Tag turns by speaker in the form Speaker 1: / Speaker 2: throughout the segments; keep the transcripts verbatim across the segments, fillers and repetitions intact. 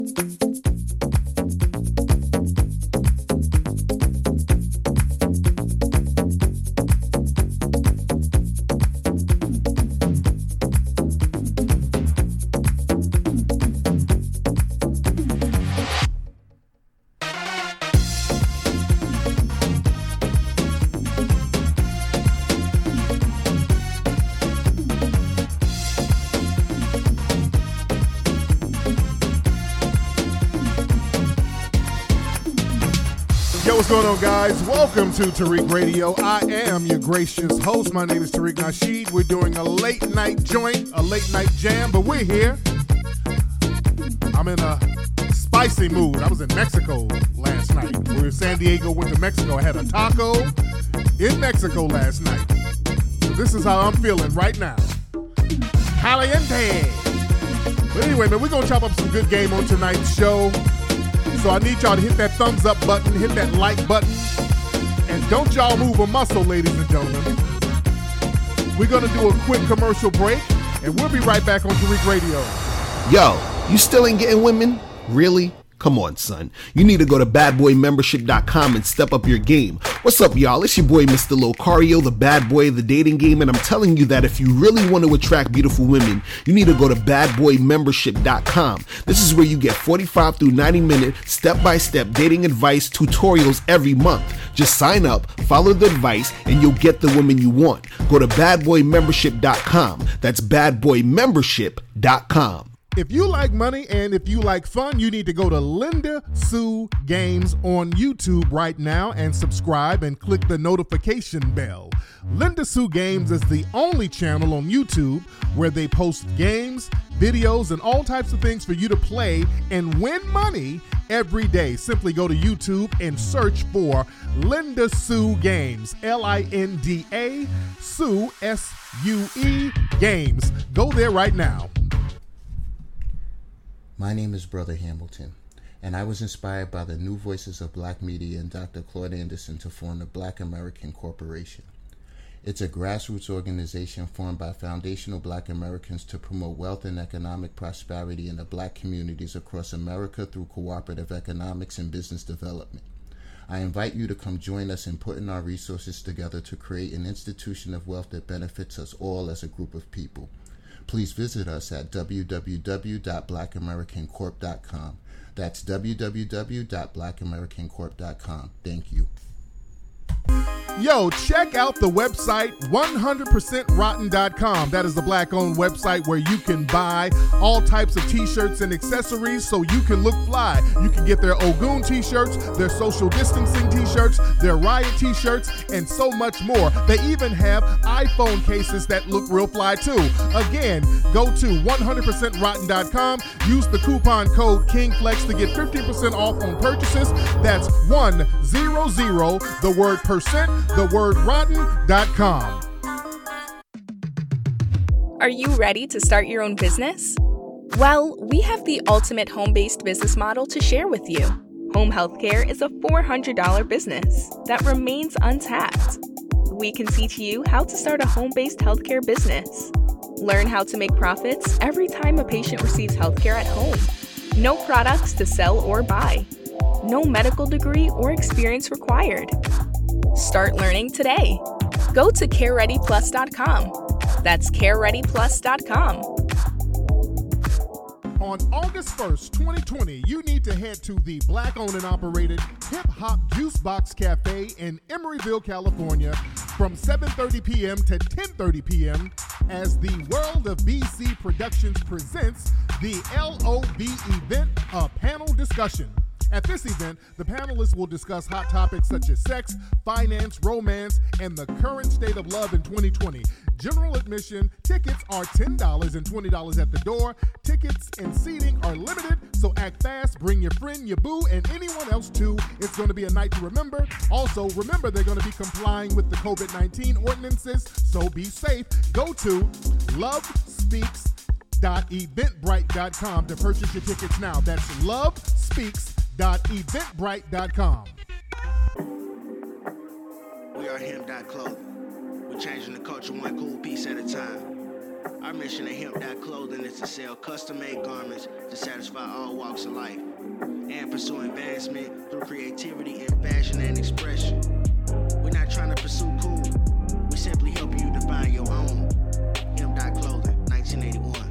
Speaker 1: What's going on, guys? Welcome to Tariq Radio. I am your gracious host. My name is Tariq Nasheed. We're doing a late night joint, a late night jam, but we're here. I'm in a spicy mood. I was in Mexico last night. We were in San Diego, went to Mexico. I had a taco in Mexico last night. So this is how I'm feeling right now. Caliente. But anyway, man, we're going to chop up some good game on tonight's show. So I need y'all to hit that thumbs up button, hit that like button, and don't y'all move a muscle, ladies and gentlemen. We're going to do a quick commercial break, and we'll be right back on Tariq Radio.
Speaker 2: Yo, you still ain't getting women? Really? Come on, son. You need to go to bad boy membership dot com and step up your game. What's up, y'all? It's your boy, Mister Locario, the bad boy of the dating game, and I'm telling you that if you really want to attract beautiful women, you need to go to bad boy membership dot com. This is where you get forty-five through ninety minute step-by-step dating advice tutorials every month. Just sign up, follow the advice, and you'll get the woman you want. Go to bad boy membership dot com. That's bad boy membership dot com.
Speaker 1: If you like money and if you like fun, you need to go to Linda Sue Games on YouTube right now and subscribe and click the notification bell. Linda Sue Games is the only channel on YouTube where they post games, videos, and all types of things for you to play and win money every day. Simply go to YouTube and search for Linda Sue Games, L I N D A, Sue, S U E, Games. Go there right now.
Speaker 3: My name is Brother Hamilton, and I was inspired by the new voices of black media and Doctor Claude Anderson to form the Black American Corporation. It's a grassroots organization formed by foundational black Americans to promote wealth and economic prosperity in the black communities across America through cooperative economics and business development. I invite you to come join us in putting our resources together to create an institution of wealth that benefits us all as a group of people. Please visit us at w w w dot black american corp dot com. That's w w w dot black american corp dot com. Thank you.
Speaker 1: Yo, check out the website one hundred percent rotten dot com. That is the black-owned website where you can buy all types of t-shirts and accessories so you can look fly. You can get their Ogun t-shirts, their social distancing t-shirts, their riot t-shirts, and so much more. They even have iPhone cases that look real fly too. Again, go to one hundred percent rotten dot com. Use the coupon code KINGFLEX to get fifteen percent off on purchases. That's one hundred, the word percent, the word rotten dot com.
Speaker 4: Are you ready to start your own business? Well, we have the ultimate home-based business model to share with you. Home healthcare is a four hundred dollars business that remains untapped. We can teach you how to start a home-based healthcare business. Learn how to make profits every time a patient receives healthcare at home. No products to sell or buy. No medical degree or experience required. Start learning today. Go to care ready plus dot com. That's care ready plus dot com.
Speaker 1: On August first, twenty twenty, you need to head to the black-owned and operated Hip Hop Juice Box Cafe in Emeryville, California from seven thirty p.m. to ten thirty p.m. as the World of B C Productions presents the L O B event, a panel discussion. At this event, the panelists will discuss hot topics such as sex, finance, romance, and the current state of love in twenty twenty. General admission tickets are ten dollars and twenty dollars at the door. Tickets and seating are limited, so act fast, bring your friend, your boo, and anyone else too. It's going to be a night to remember. Also, remember they're going to be complying with the covid nineteen ordinances, so be safe. Go to love speaks dot eventbrite dot com to purchase your tickets now. That's love speaks dot eventbrite dot com.
Speaker 5: We are Him dot Clothing. We're changing the culture one cool piece at a time. Our mission at Hemp dot Clothing is to sell custom-made garments to satisfy all walks of life and pursue advancement through creativity in fashion and expression. We're not trying to pursue cool. We simply help you define your own. Hemp dot Clothing, nineteen eighty-one.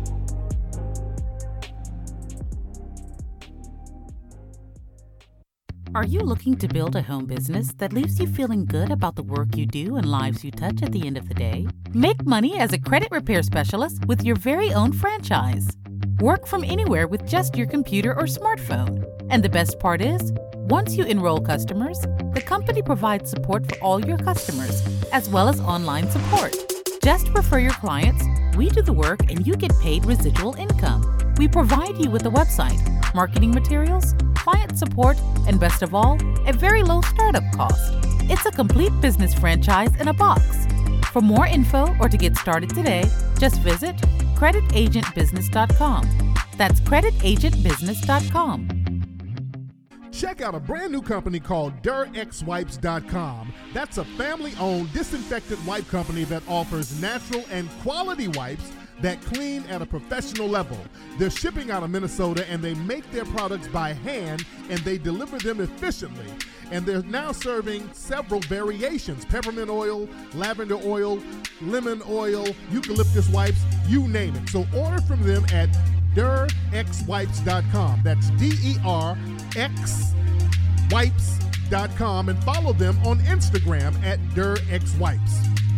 Speaker 6: Are you looking to build a home business that leaves you feeling good about the work you do and lives you touch at the end of the day? Make money as a credit repair specialist with your very own franchise. Work from anywhere with just your computer or smartphone. And the best part is, once you enroll customers, the company provides support for all your customers, as well as online support. Just refer your clients, we do the work, and you get paid residual income. We provide you with a website, marketing materials, client support, and best of all, a very low startup cost. It's a complete business franchise in a box. For more info or to get started today, just visit credit agent business dot com. That's credit agent business dot com.
Speaker 1: Check out a brand new company called dur x wipes dot com. That's a family-owned disinfectant wipe company that offers natural and quality wipes that clean at a professional level. They're shipping out of Minnesota, and they make their products by hand, and they deliver them efficiently. And they're now serving several variations: peppermint oil, lavender oil, lemon oil, eucalyptus wipes, you name it. So order from them at dur x wipes dot com. That's D E R X wipes dot com, and follow them on Instagram at dur x wipes.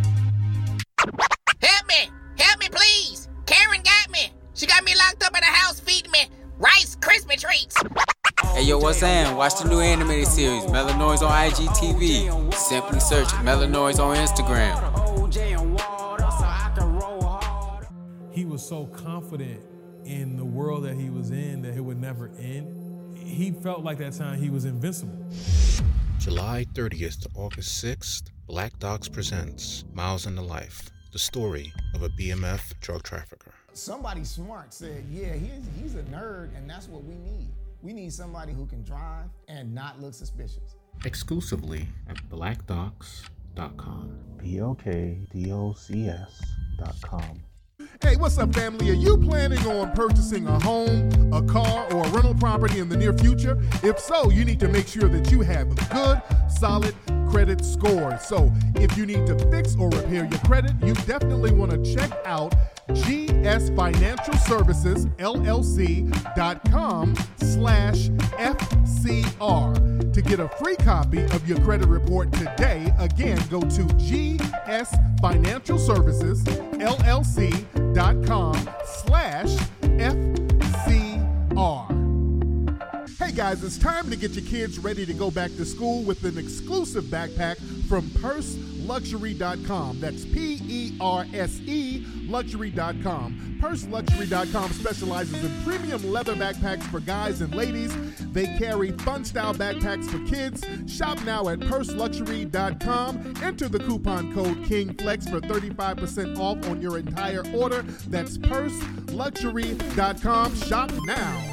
Speaker 7: Help me! Help me, please! Karen got me! She got me locked up in the house feeding me Rice Krispie treats!
Speaker 8: Hey yo, what's up? Watch the new animated series, Melanoids on I G T V. Simply search Melanoids on Instagram.
Speaker 9: He was so confident in the world that he was in that it would never end. He felt like that time he was invincible.
Speaker 10: July thirtieth to August sixth, Black Docs presents Miles in the Life, the story of a B M F drug trafficker.
Speaker 11: Somebody smart said, yeah, he's, he's a nerd, and that's what we need. We need somebody who can drive and not look suspicious.
Speaker 10: Exclusively at black docs dot com.
Speaker 2: B L K D O C S dot com.
Speaker 1: Hey, what's up, family? Are you planning on purchasing a home, a car, or a rental property in the near future? If so, you need to make sure that you have a good, solid credit score. So if you need to fix or repair your credit, you definitely want to check out G S Financial Services, L L C dot com slash F C R. To get a free copy of your credit report today, again, go to G S Financial Services, L L C dot com slash F C R. Hey guys, it's time to get your kids ready to go back to school with an exclusive backpack from purse luxury dot com. That's P E R S E luxury dot com. purse luxury dot com specializes in premium leather backpacks for guys and ladies. They carry fun-style backpacks for kids. Shop now at purse luxury dot com. Enter the coupon code KINGFLEX for thirty-five percent off on your entire order. That's purse luxury dot com. Shop now.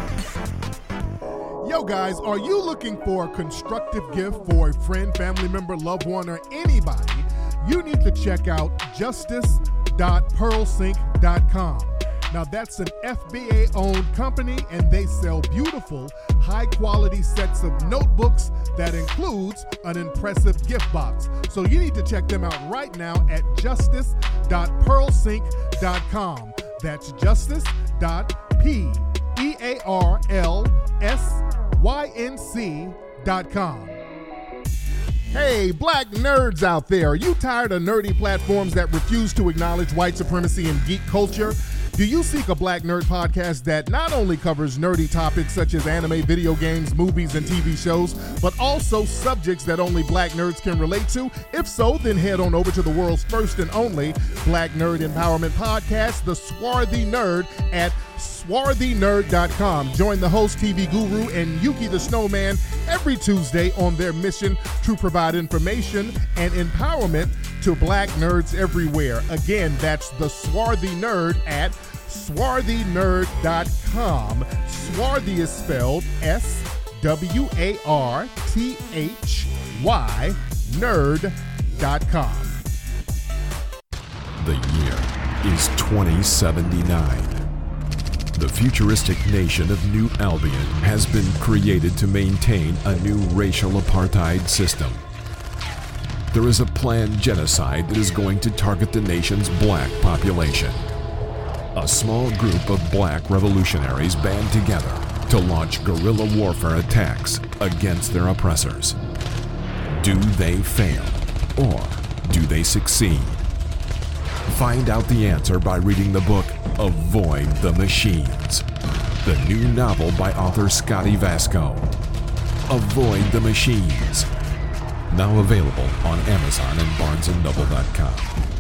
Speaker 1: Yo guys, are you looking for a constructive gift for a friend, family member, loved one, or anybody? You need to check out justice dot pearl sync dot com. Now that's an F B A-owned company, and they sell beautiful, high-quality sets of notebooks that includes an impressive gift box. So you need to check them out right now at justice dot pearl sync dot com. That's justice dot P E A R L S Y N C dot com. Hey, black nerds out there, are you tired of nerdy platforms that refuse to acknowledge white supremacy and geek culture? Do you seek a Black Nerd podcast that not only covers nerdy topics such as anime, video games, movies, and T V shows, but also subjects that only black nerds can relate to? If so, then head on over to the world's first and only Black Nerd Empowerment Podcast, The Swarthy Nerd, at swarthy nerd dot com. Join the host, T V guru, and Yuki the Snowman every Tuesday on their mission to provide information and empowerment to black nerds everywhere. Again, that's the Swarthy Nerd at swarthy nerd dot com. Swarthy is spelled S W A R T H Y nerd dot com.
Speaker 12: The year is twenty seventy-nine. The futuristic nation of New Albion has been created to maintain a new racial apartheid system. There is a planned genocide that is going to target the nation's black population. A small group of black revolutionaries band together to launch guerrilla warfare attacks against their oppressors. Do they fail, or do they succeed? Find out the answer by reading the book Avoid the Machines, the new novel by author Scotty Vasco. Avoid the Machines. Now available on Amazon and Barnes and Noble dot com.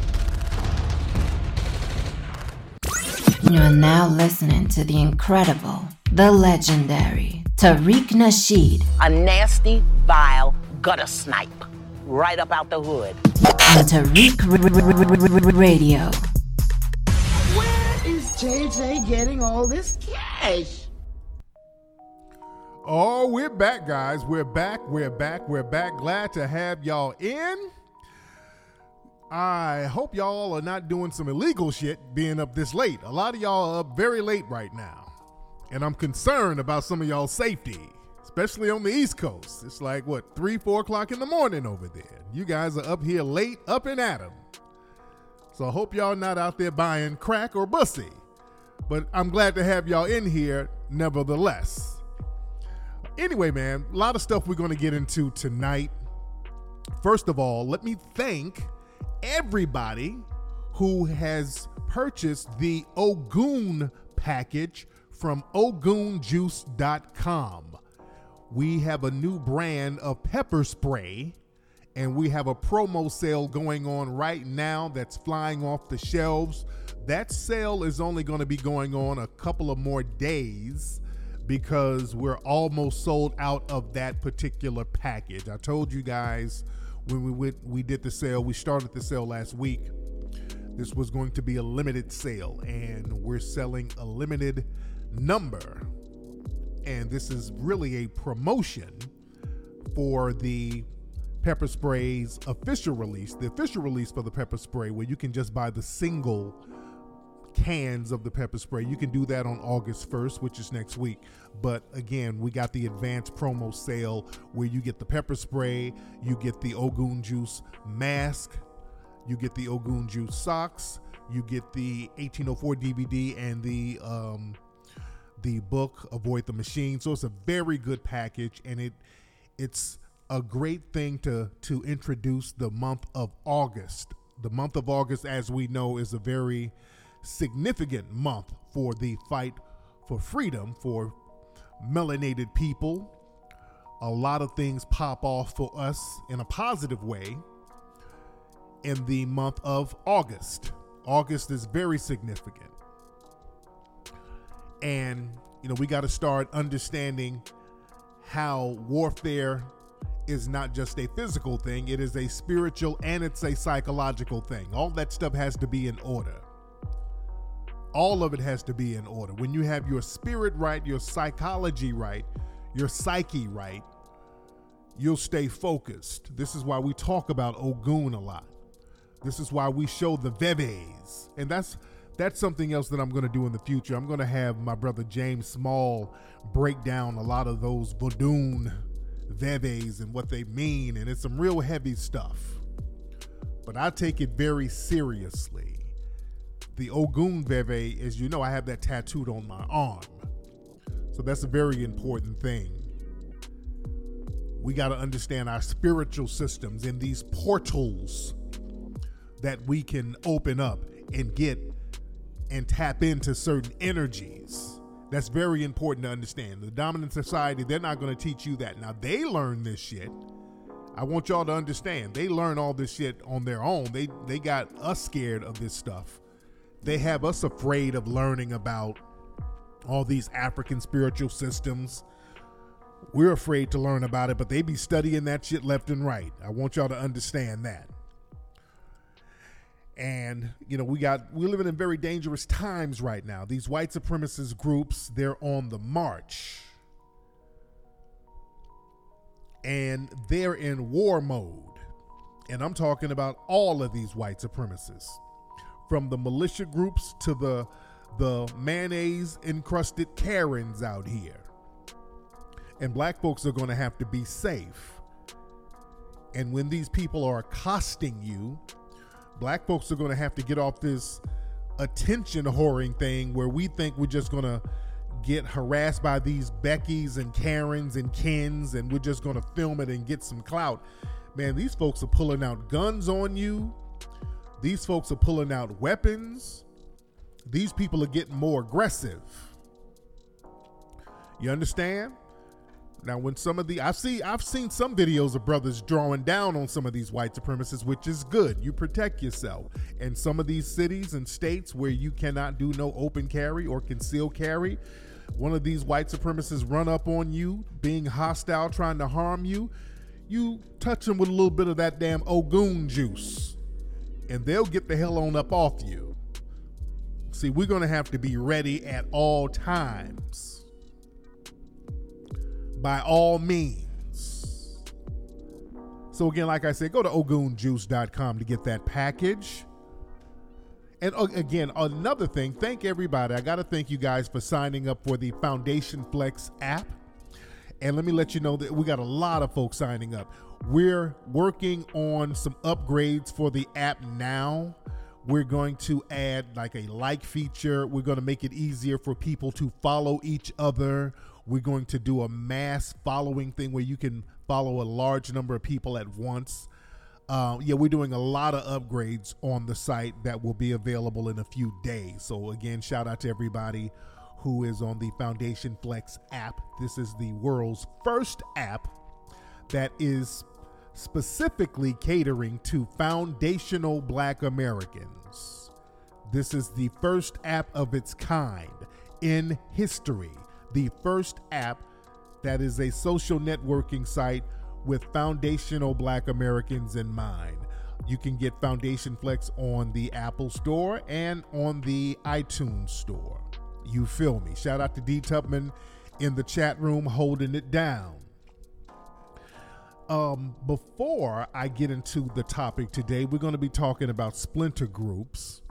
Speaker 13: You're now listening to the incredible, the legendary Tariq Nasheed.
Speaker 14: A nasty, vile gutter snipe. Right up out the hood.
Speaker 13: On Tariq Radio.
Speaker 15: Where is J J getting all this cash?
Speaker 1: Oh, we're back, guys. We're back. We're back. We're back. Glad to have y'all in. I hope y'all are not doing some illegal shit being up this late. A lot of y'all are up very late right now. And I'm concerned about some of y'all's safety, especially on the East Coast. It's like, what, three, four o'clock in the morning over there. You guys are up here late, up and at 'em. So I hope y'all not out there buying crack or bussy. But I'm glad to have y'all in here nevertheless. Anyway, man, a lot of stuff we're going to get into tonight. First of all, let me thank everybody who has purchased the Ogun package from Ogun Juice dot com. We have a new brand of pepper spray, and we have a promo sale going on right now that's flying off the shelves. That sale is only going to be going on a couple of more days because we're almost sold out of that particular package. I told you guys when we went, we did the sale, we started the sale last week. This was going to be a limited sale, and we're selling a limited number. And this is really a promotion for the pepper spray's official release, the official release for the pepper spray, where you can just buy the single cans of the pepper spray. You can do that on August first, which is next week. But again, we got the advanced promo sale where you get the pepper spray, you get the Ogun Juice mask, you get the Ogun Juice socks, you get the eighteen oh four D V D and the um, the book Avoid the Machine. So it's a very good package, and it it's a great thing to to introduce the month of August. The month of August, as we know, is a very significant month for the fight for freedom for melanated people. A lot of things pop off for us in a positive way in the month of August. August is very significant. And, you know, we got to start understanding how warfare is not just a physical thing. It is a spiritual and it's a psychological thing. All that stuff has to be in order. All of it has to be in order. When you have your spirit right, your psychology right, your psyche right, you'll stay focused. This is why we talk about Ogun a lot. This is why we show the veves. And that's that's something else that I'm going to do in the future. I'm going to have my brother James Small break down a lot of those Vodun veves and what they mean. And it's some real heavy stuff. But I take it very seriously. The Ogun Veve, as you know, I have that tattooed on my arm. So that's a very important thing. We got to understand our spiritual systems and these portals that we can open up and get and tap into certain energies. That's very important to understand. The dominant society, they're not going to teach you that. Now, they learn this shit. I want y'all to understand. They learn all this shit on their own. They they got us scared of this stuff. They have us afraid of learning about all these African spiritual systems. We're afraid to learn about it, but they be studying that shit left and right. I want y'all to understand that. And, you know, we got, we're living in very dangerous times right now. These white supremacist groups, they're on the march. And they're in war mode. And I'm talking about all of these white supremacists. from the militia groups to the the mayonnaise encrusted Karens out here. And black folks are going to have to be safe. And when these people are accosting you, black folks are going to have to get off this attention whoring thing where we think we're just going to get harassed by these Beckys and Karens and Kens and we're just going to film it and get some clout. Man, these folks are pulling out guns on you. These folks are pulling out weapons. These people are getting more aggressive. You understand? Now, when some of the, I see, I've seen some videos of brothers drawing down on some of these white supremacists, which is good. You protect yourself. And some of these cities and states where you cannot do no open carry or concealed carry, one of these white supremacists run up on you, being hostile, trying to harm you, you touch them with a little bit of that damn Ogun juice, and they'll get the hell on up off you. See, we're going to have to be ready at all times. By all means. So again, like I said, go to ogun juice dot com to get that package. And uh, again, another thing, thank everybody. I got to thank you guys for signing up for the Foundation Flex app. And let me let you know that we got a lot of folks signing up. We're working on some upgrades for the app now. We're going to add like a like feature. We're going to make it easier for people to follow each other. We're going to do a mass following thing where you can follow a large number of people at once. Uh, yeah, we're doing a lot of upgrades on the site that will be available in a few days. So again, shout out to everybody who is on the Foundation Flex app. This is the world's first app that is specifically catering to foundational Black Americans. This is the first app of its kind in history. The first app that is a social networking site with foundational Black Americans in mind. You can get Foundation Flex on the Apple Store and on the iTunes Store. You feel me? Shout out to D Tubman in the chat room holding it down. Um, before I get into the topic today, we're going to be talking about splinter groups.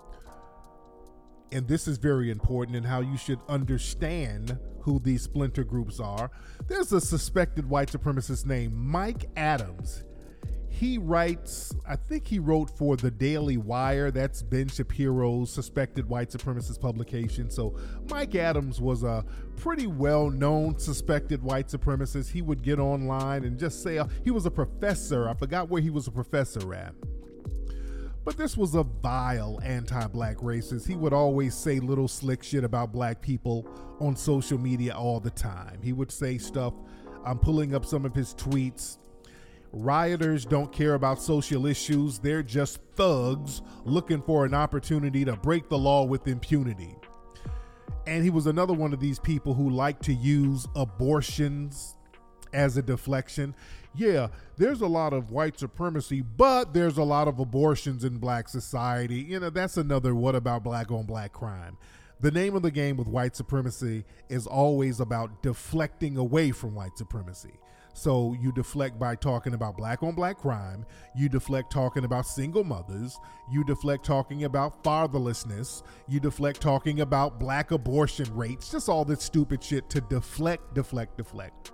Speaker 1: And this is very important in how you should understand who these splinter groups are. There's a suspected white supremacist named Mike Adams. He writes, I think he wrote for the Daily Wire. That's Ben Shapiro's suspected white supremacist publication. So Mike Adams was a pretty well-known suspected white supremacist. He would get online and just say, uh, he was a professor. I forgot where he was a professor at. But this was a vile anti-black racist. He would always say little slick shit about black people on social media all the time. He would say stuff, I'm pulling up some of his tweets. Rioters don't care about social issues. They're just thugs looking for an opportunity to break the law with impunity. And he was another one of these people who like to use abortions as a deflection. Yeah, there's a lot of white supremacy, but there's a lot of abortions in black society. You know, that's another what about black on black crime. The name of the game with white supremacy is always about deflecting away from white supremacy. So you deflect by talking about black on black crime. You deflect talking about single mothers. You deflect talking about fatherlessness. You deflect talking about black abortion rates. Just all this stupid shit to deflect, deflect, deflect.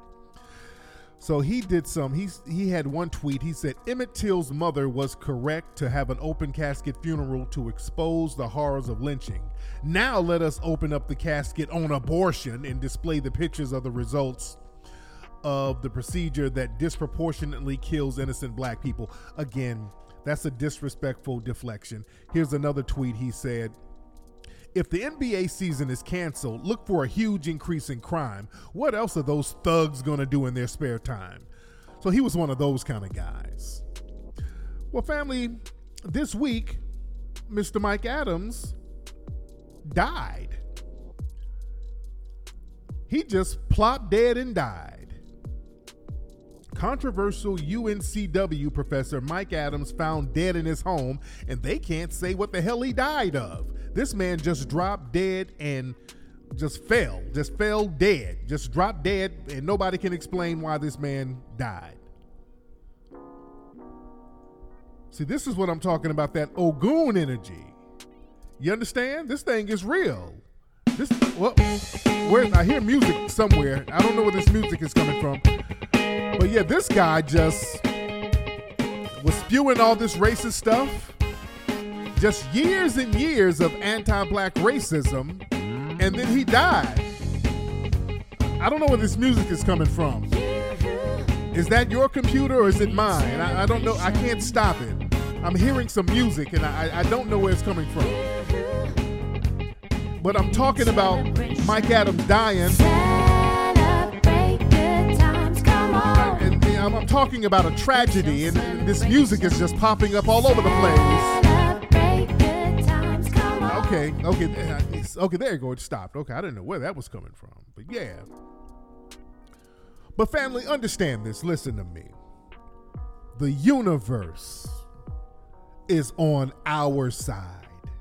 Speaker 1: So he did some, he's, he had one tweet. He said, Emmett Till's mother was correct to have an open casket funeral to expose the horrors of lynching. Now let us open up the casket on abortion and display the pictures of the results of the procedure that disproportionately kills innocent black people. Again, that's a disrespectful deflection. Here's another tweet. He said, if the N B A season is canceled, look for a huge increase in crime. What else are those thugs gonna do in their spare time? So he was one of those kind of guys. Well, family, this week, Mister Mike Adams died. He just plopped dead and died. Controversial U N C W professor Mike Adams found dead in his home, and they can't say what the hell he died of. This man just dropped dead and just fell, just fell dead, just dropped dead, and nobody can explain why this man died. See, this is what I'm talking about, that Ogun energy. You understand? This thing is real. This, well, where I hear music somewhere. I don't know where this music is coming from. But yeah, this guy just was spewing all this racist stuff. Just years and years of anti-black racism. And then he died. I don't know where this music is coming from. Is that your computer or is it mine? I, I don't know. I can't stop it. I'm hearing some music and I, I don't know where it's coming from. But I'm talking about Mike Adams dying. And, and I'm, I'm talking about a tragedy, and, and this music is just popping up all over the place. Okay, okay, okay, there you go. It stopped. Okay, I didn't know where that was coming from. But yeah. But family, understand this. Listen to me. The universe is on our side.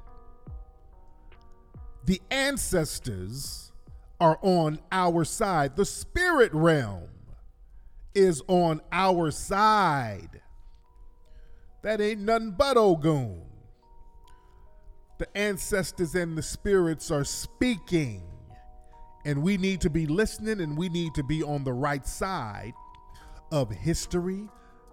Speaker 1: The ancestors are on our side. The spirit realm is on our side. That ain't nothing but Ogun. The ancestors and the spirits are speaking. And we need to be listening, and we need to be on the right side of history,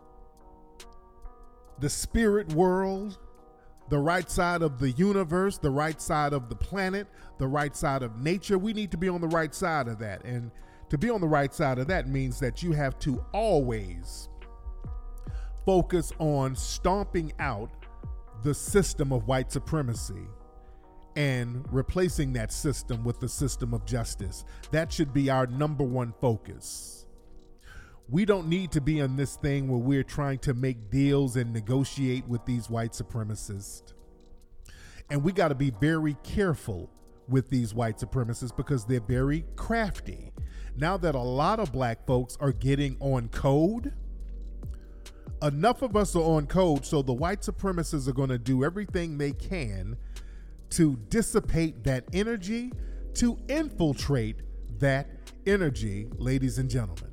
Speaker 1: the spirit world, the right side of the universe, the right side of the planet, the right side of nature. We need to be on the right side of that. And to be on the right side of that means that you have to always focus on stomping out the system of white supremacy and replacing that system with the system of justice. That should be our number one focus. We don't need to be in this thing where we're trying to make deals and negotiate with these white supremacists. And we got to be very careful with these white supremacists because they're very crafty. Now that a lot of black folks are getting on code, enough of us are on code, so the white supremacists are going to do everything they can to dissipate that energy, to infiltrate that energy, ladies and gentlemen.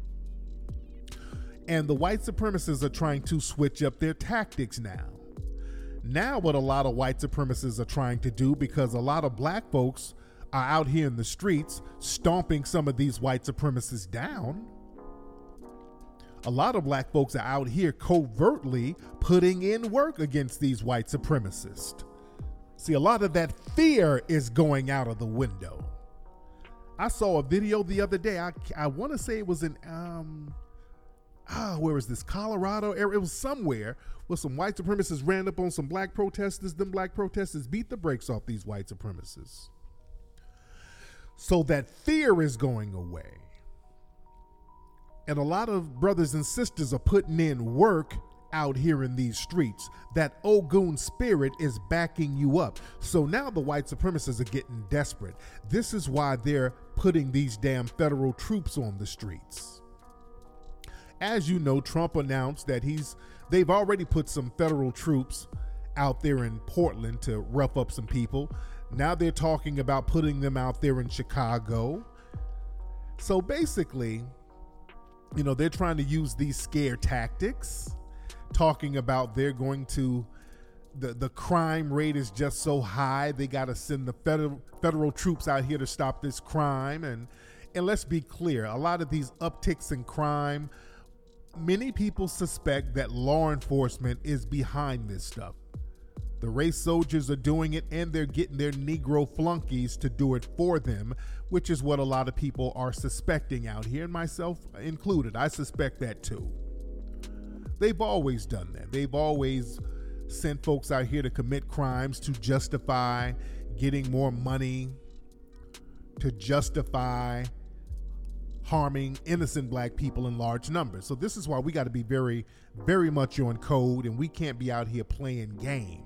Speaker 1: And the white supremacists are trying to switch up their tactics now. Now what a lot of white supremacists are trying to do, because a lot of black folks are out here in the streets stomping some of these white supremacists down. A lot of black folks are out here covertly putting in work against these white supremacists. See, a lot of that fear is going out of the window. I saw a video the other day. I, I want to say it was in, um, ah, where was this? Colorado area. It was somewhere where some white supremacists ran up on some black protesters. Them black protesters beat the brakes off these white supremacists. So that fear is going away. And a lot of brothers and sisters are putting in work out here in these streets. That Ogun spirit is backing you up. So now the white supremacists are getting desperate. This is why they're putting these damn federal troops on the streets. As you know, Trump announced that he's they've already put some federal troops out there in Portland to rough up some people. Now they're talking about putting them out there in Chicago. So basically, you know, they're trying to use these scare tactics, talking about they're going to, the, the crime rate is just so high, they got to send the federal federal troops out here to stop this crime. And, and let's be clear, a lot of these upticks in crime, many people suspect that law enforcement is behind this stuff. The race soldiers are doing it, and they're getting their Negro flunkies to do it for them, which is what a lot of people are suspecting out here, and myself included. I suspect that too. They've always done that. They've always sent folks out here to commit crimes to justify getting more money, to justify harming innocent black people in large numbers. So this is why we got to be very, very much on code, and we can't be out here playing games.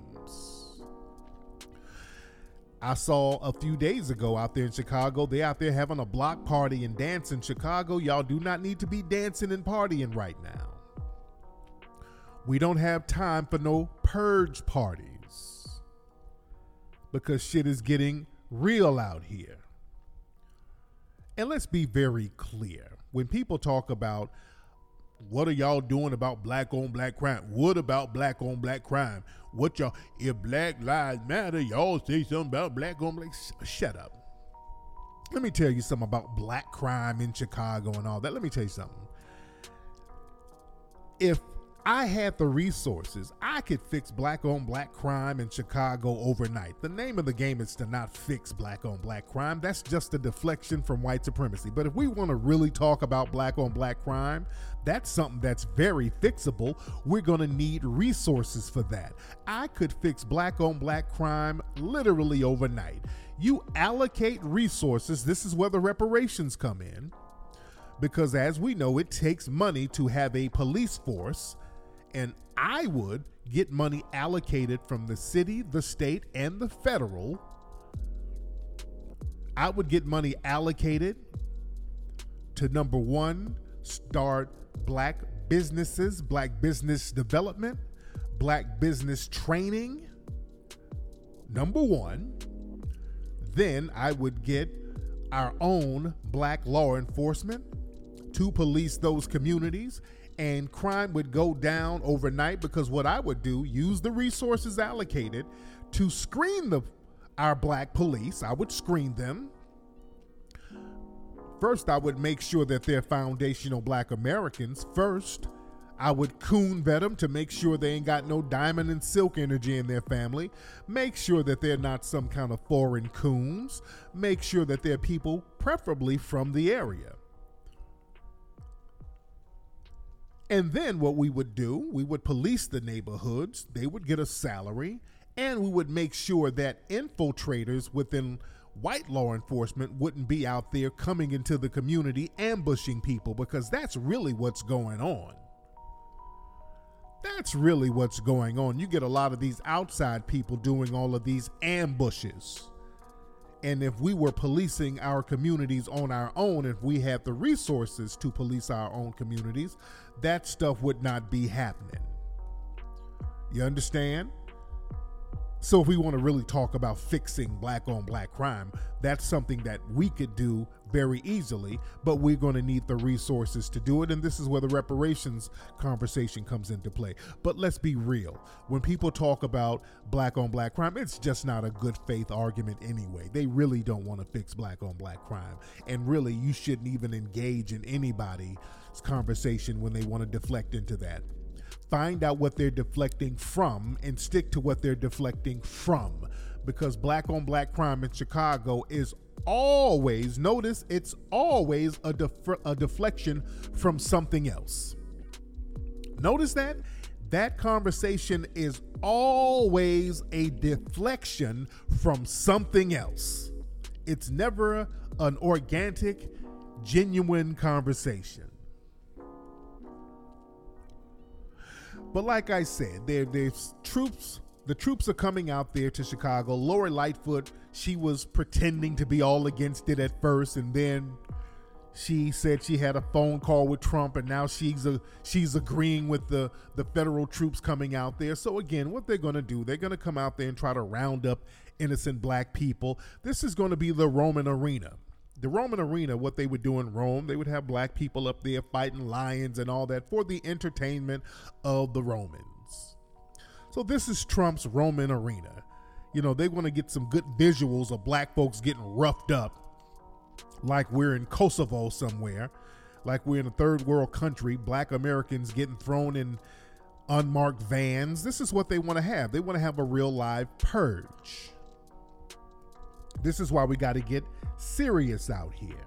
Speaker 1: I saw a few days ago out there in Chicago, they out there having a block party and dance in Chicago. Y'all do not need to be dancing and partying right now. We don't have time for no purge parties because shit is getting real out here. And let's be very clear. When people talk about What are y'all doing about black on black crime? What about black on black crime? What y'all, if Black Lives Matter, y'all say something about black on black. Sh- shut up. Let me tell you something about black crime in Chicago and all that. Let me tell you something. If I had the resources, I could fix black on black crime in Chicago overnight. The name of the game is to not fix black on black crime. That's just a deflection from white supremacy. But if we want to really talk about black on black crime, that's something that's very fixable. We're going to need resources for that. I could fix black on black crime literally overnight. You allocate resources. This is where the reparations come in. Because as we know, it takes money to have a police force. And I would get money allocated from the city, the state, and the federal. I would get money allocated to, number one, start black businesses, black business development, black business training. Number one. Then I would get our own black law enforcement to police those communities. And crime would go down overnight, because what I would do, use the resources allocated to screen the our black police. I would screen them. First, I would make sure that they're foundational black Americans. First, I would coon vet them to make sure they ain't got no diamond and silk energy in their family. Make sure that they're not some kind of foreign coons. Make sure that they're people preferably from the area. And then what we would do, we would police the neighborhoods, they would get a salary, and we would make sure that infiltrators within white law enforcement wouldn't be out there coming into the community ambushing people, because that's really what's going on. That's really what's going on. You get a lot of these outside people doing all of these ambushes. And if we were policing our communities on our own, if we had the resources to police our own communities, that stuff would not be happening. You understand? So if we want to really talk about fixing black on black crime, that's something that we could do very easily, but we're going to need the resources to do it. And this is where the reparations conversation comes into play. But let's be real. When people talk about black on black crime, it's just not a good faith argument anyway. They really don't want to fix black on black crime. And really, you shouldn't even engage in anybody's conversation when they want to deflect into that. Find out what they're deflecting from and stick to what they're deflecting from, because black on black crime in Chicago is always, notice it's always a, def- a deflection from something else. Notice that? That conversation is always a deflection from something else. It's never an organic, genuine conversation. But like I said, there, there's troops. The troops are coming out there to Chicago. Lori Lightfoot, she was pretending to be all against it at first, and then she said she had a phone call with Trump, and now she's a, she's agreeing with the, the federal troops coming out there. So again, what they're going to do, they're going to come out there and try to round up innocent black people. This is going to be the Roman arena. The Roman arena, what they would do in Rome, they would have black people up there fighting lions and all that for the entertainment of the Romans. So this is Trump's Roman arena. You know, they want to get some good visuals of black folks getting roughed up like we're in Kosovo somewhere, like we're in a third world country, black Americans getting thrown in unmarked vans. This is what they want to have. They want to have a real live purge. This is why we got to get serious out here.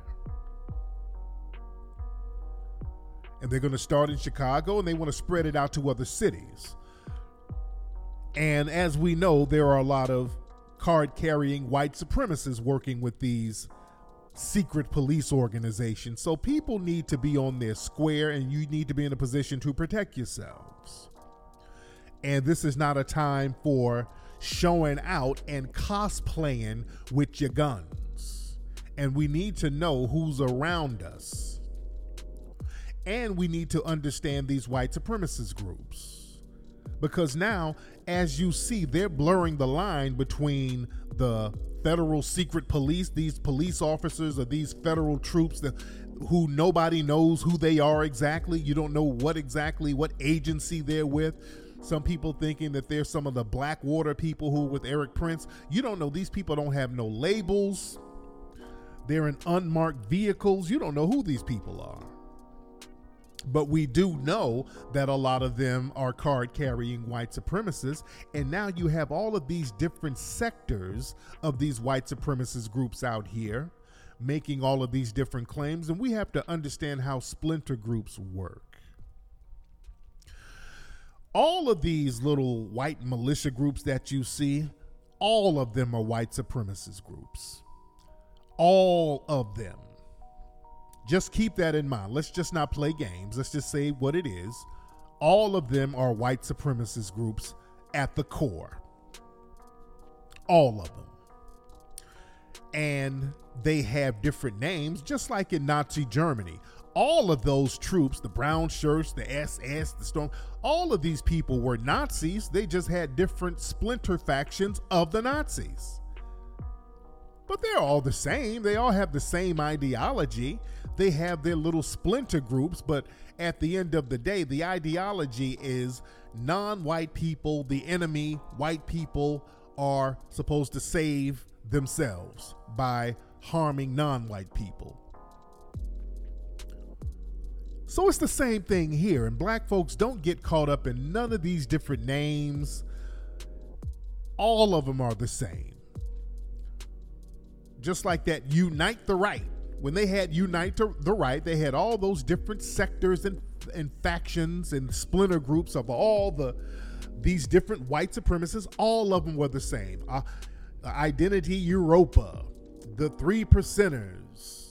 Speaker 1: And they're going to start in Chicago, and they want to spread it out to other cities. And as we know, there are a lot of card-carrying white supremacists working with these secret police organizations. So people need to be on their square, and you need to be in a position to protect yourselves. And this is not a time for showing out and cosplaying with your guns. And we need to know who's around us. And we need to understand these white supremacist groups. Because now, as you see, they're blurring the line between the federal secret police, these police officers or these federal troops. That who nobody knows who they are exactly. You don't know what exactly, what agency they're with. Some people thinking that they're some of the Blackwater people who are with Eric Prince. You don't know. These people don't have no labels. They're in unmarked vehicles. You don't know who these people are. But we do know that a lot of them are card-carrying white supremacists. And now you have all of these different sectors of these white supremacist groups out here making all of these different claims. And we have to understand how splinter groups work. All of these little white militia groups that you see, all of them are white supremacist groups. All of them. Just keep that in mind. Let's just not play games. Let's just say what it is. All of them are white supremacist groups at the core. All of them. And they have different names, just like in Nazi Germany. All of those troops, the brown shirts, the S S, the Storm, all of these people were Nazis. They just had different splinter factions of the Nazis. But they're all the same. They all have the same ideology. They have their little splinter groups, but at the end of the day, the ideology is non-white people, the enemy, white people are supposed to save themselves by harming non-white people. So it's the same thing here, and black folks don't get caught up in none of these different names. All of them are the same. Just like that Unite the Right. When they had Unite the Right, they had all those different sectors and, and factions and splinter groups of all the these different white supremacists. All of them were the same. Uh, Identity Europa, the Three Percenters,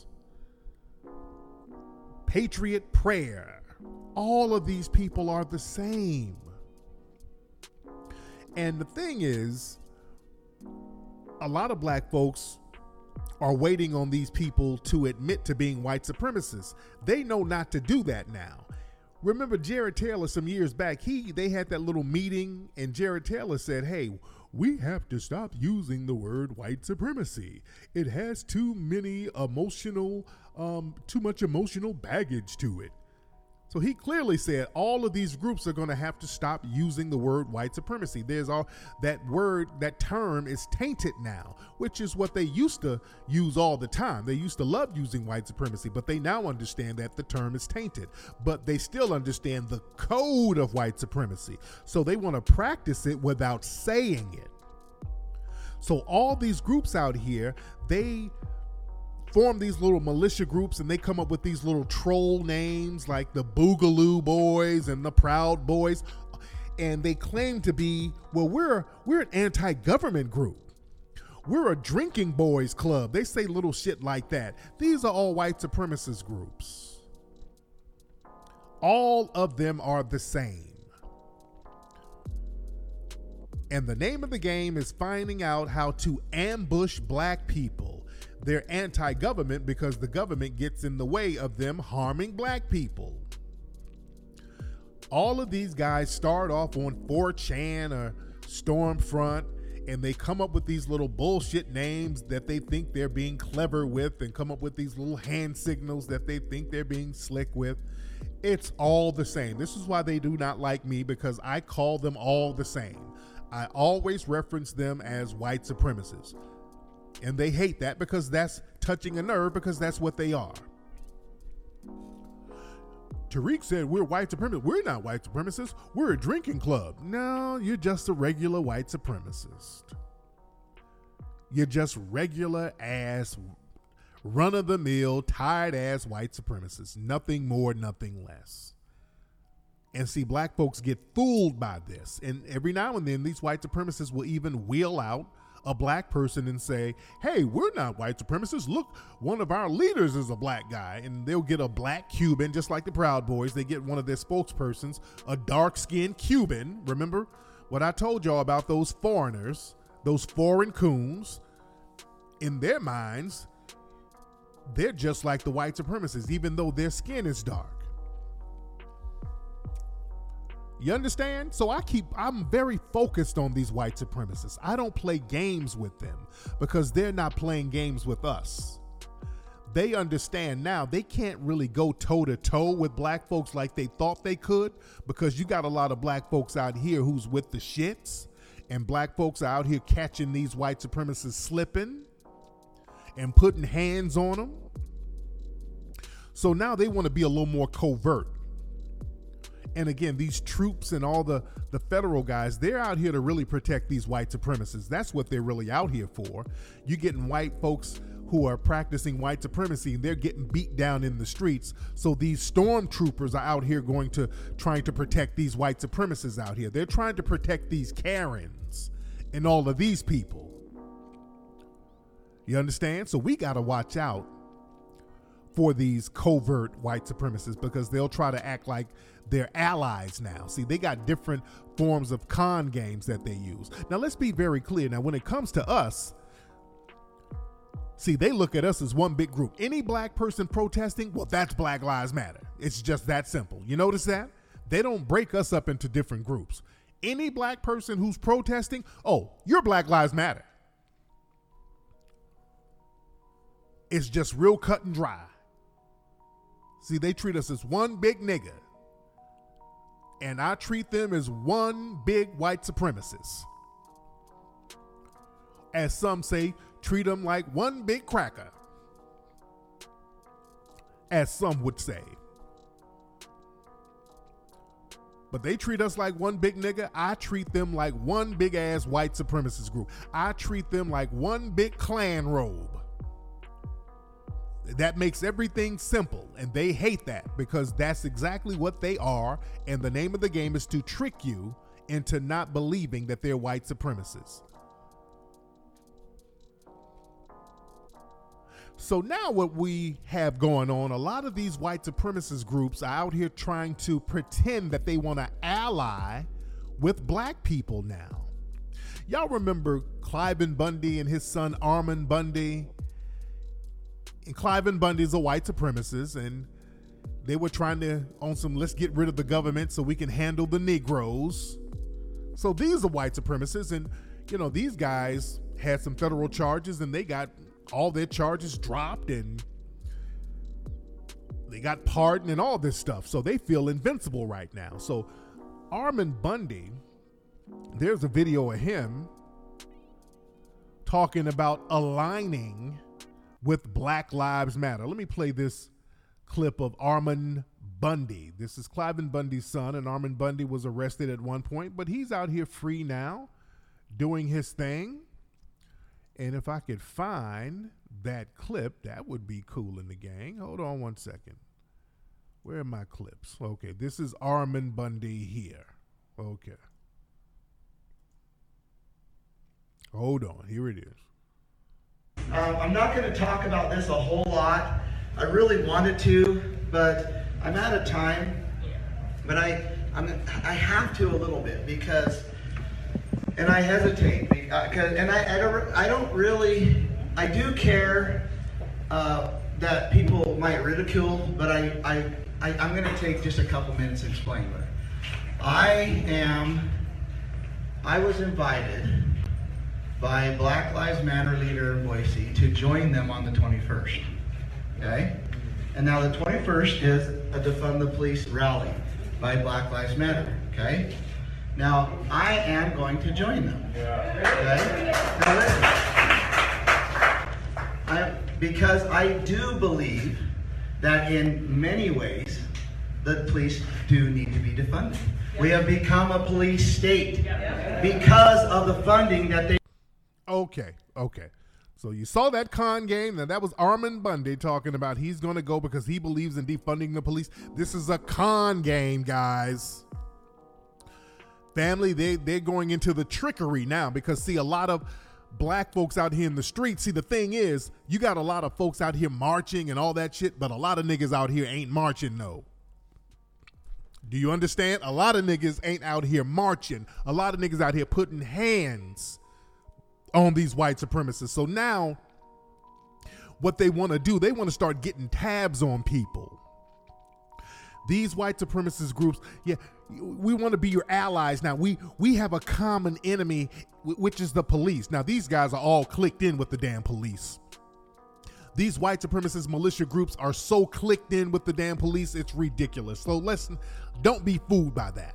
Speaker 1: Patriot Prayer. All of these people are the same. And the thing is, a lot of black folks are waiting on these people to admit to being white supremacists. They know not to do that now. Remember Jared Taylor some years back, he they had that little meeting and Jared Taylor said, hey, we have to stop using the word white supremacy. It has too many emotional, um, too much emotional baggage to it. So he clearly said all of these groups are going to have to stop using the word white supremacy. There's all that word, that term is tainted now, which is what they used to use all the time. They used to love using white supremacy, but they now understand that the term is tainted, but they still understand the code of white supremacy. So they want to practice it without saying it. So all these groups out here, they form these little militia groups and they come up with these little troll names like the Boogaloo Boys and the Proud Boys, and they claim to be, well, we're we're an anti-government group. We're a drinking boys club. They say little shit like that. These are all white supremacist groups. All of them are the same. And the name of the game is finding out how to ambush black people. They're anti-government because the government gets in the way of them harming black people. All of these guys start off on four chan or Stormfront, and they come up with these little bullshit names that they think they're being clever with, and come up with these little hand signals that they think they're being slick with. It's all the same. This is why they do not like me, because I call them all the same. I always reference them as white supremacists. And they hate that because that's touching a nerve, because that's what they are. Tariq said we're white supremacists. We're not white supremacists. We're a drinking club. No, you're just a regular white supremacist. You're just regular ass, run-of-the-mill, tired-ass white supremacists. Nothing more, nothing less. And see, black folks get fooled by this. And every now and then, these white supremacists will even wheel out a black person and say, hey, we're not white supremacists. Look, one of our leaders is a black guy. And they'll get a black Cuban, just like the Proud Boys. They get one of their spokespersons, a dark-skinned Cuban. Remember what I told y'all about those foreigners, those foreign coons? In their minds, they're just like the white supremacists, even though their skin is dark. You understand? So I keep, I'm very focused on these white supremacists. I don't play games with them because they're not playing games with us. they understand now they can't really go toe to toe with black folks like they thought they could, because you got a lot of black folks out here who's with the shits, and black folks are out here catching these white supremacists slipping and putting hands on them. So now they want to be a little more covert. And again, these troops and all the, the federal guys, they're out here to really protect these white supremacists. That's what they're really out here for. You're getting white folks who are practicing white supremacy, and they're getting beat down in the streets. So these stormtroopers are out here going to trying to protect these white supremacists out here. They're trying to protect these Karens and all of these people. You understand? So we got to watch out for these covert white supremacists, because they'll try to act like they're allies now. See, they got different forms of con games that they use. Now, let's be very clear. Now, when it comes to us, see, they look at us as one big group. Any black person protesting, well, that's Black Lives Matter. It's just that simple. You notice that? They don't break us up into different groups. Any black person who's protesting, oh, you're Black Lives Matter. It's just real cut and dry. See, they treat us as one big nigga, and I treat them as one big white supremacist. As some say, treat them like one big cracker, as some would say. But they treat us like one big nigga. I treat them like one big ass white supremacist group. I treat them like one big Klan robe. That makes everything simple, and they hate that, because that's exactly what they are, and the name of the game is to trick you into not believing that they're white supremacists. So now what we have going on, a lot of these white supremacist groups are out here trying to pretend that they want to ally with black people now. Y'all remember Cliven Bundy and his son Armand Bundy? And Cliven Bundy's a white supremacist, and they were trying to, on some, let's get rid of the government so we can handle the Negroes. So these are white supremacists, and, you know, these guys had some federal charges, and they got all their charges dropped, and they got pardoned and all this stuff. So they feel invincible right now. So Armand Bundy, there's a video of him talking about aligning with Black Lives Matter. Let me play this clip of Armand Bundy. This is Cliven Bundy's son, and Armand Bundy was arrested at one point, but he's out here free now, doing his thing. And if I could find that clip, that would be cool in the gang. Hold on one second. Where are my clips? Okay, this is Armand Bundy here. Okay. Hold on, here it is.
Speaker 16: Um, I'm not going to talk about this a whole lot. I really wanted to, but I'm out of time. But I, I'm, I have to a little bit because, and I hesitate because, and I, I don't, I don't really, I do care uh, that people might ridicule, but I, I, I I'm going to take just a couple minutes to explain it. I am, I was invited by a Black Lives Matter leader in Boise to join them on the twenty-first, okay? And now the twenty-first is a Defund the Police rally by Black Lives Matter, okay? Now, I am going to join them, okay? Now listen, I, because I do believe that in many ways, the police do need to be defunded. We have become a police state because of the funding that they...
Speaker 1: Okay, okay. So you saw that con game. Now that was Armand Bundy talking about he's going to go because he believes in defunding the police. This is a con game, guys. Family, they, they're going into the trickery now because, see, a lot of black folks out here in the streets. See, the thing is, you got a lot of folks out here marching and all that shit, but a lot of niggas out here ain't marching, no. Do you understand? A lot of niggas ain't out here marching. A lot of niggas out here putting hands on these white supremacists. So now what they want to do, they want to start getting tabs on people. These white supremacist groups, yeah, we want to be your allies. Now we we have a common enemy, which is the police. Now these guys are all clicked in with the damn police. these white supremacist militia groups are so clicked in with the damn police, it's ridiculous. So let's, don't be fooled by that.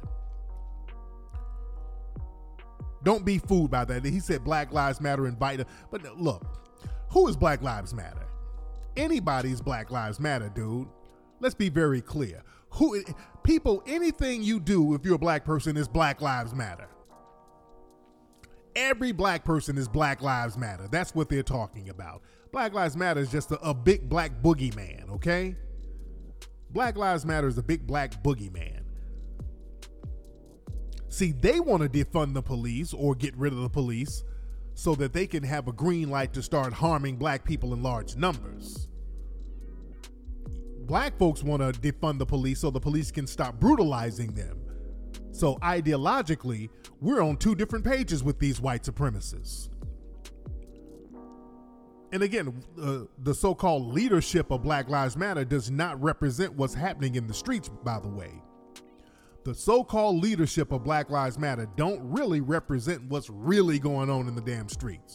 Speaker 1: Don't be fooled by that. He said Black Lives Matter invite, but look, who is Black Lives Matter? Anybody's Black Lives Matter, dude. Let's be very clear. Who people, anything you do if you're a black person is Black Lives Matter. Every black person is Black Lives Matter. That's what they're talking about. Black Lives Matter is just a, a big black boogeyman, okay? Black Lives Matter is a big black boogeyman. See, they want to defund the police or get rid of the police so that they can have a green light to start harming black people in large numbers. Black folks want to defund the police so the police can stop brutalizing them. So ideologically, we're on two different pages with these white supremacists. And again, uh, the so-called leadership of Black Lives Matter does not represent what's happening in the streets, by the way. The so-called leadership of Black Lives Matter don't really represent what's really going on in the damn streets.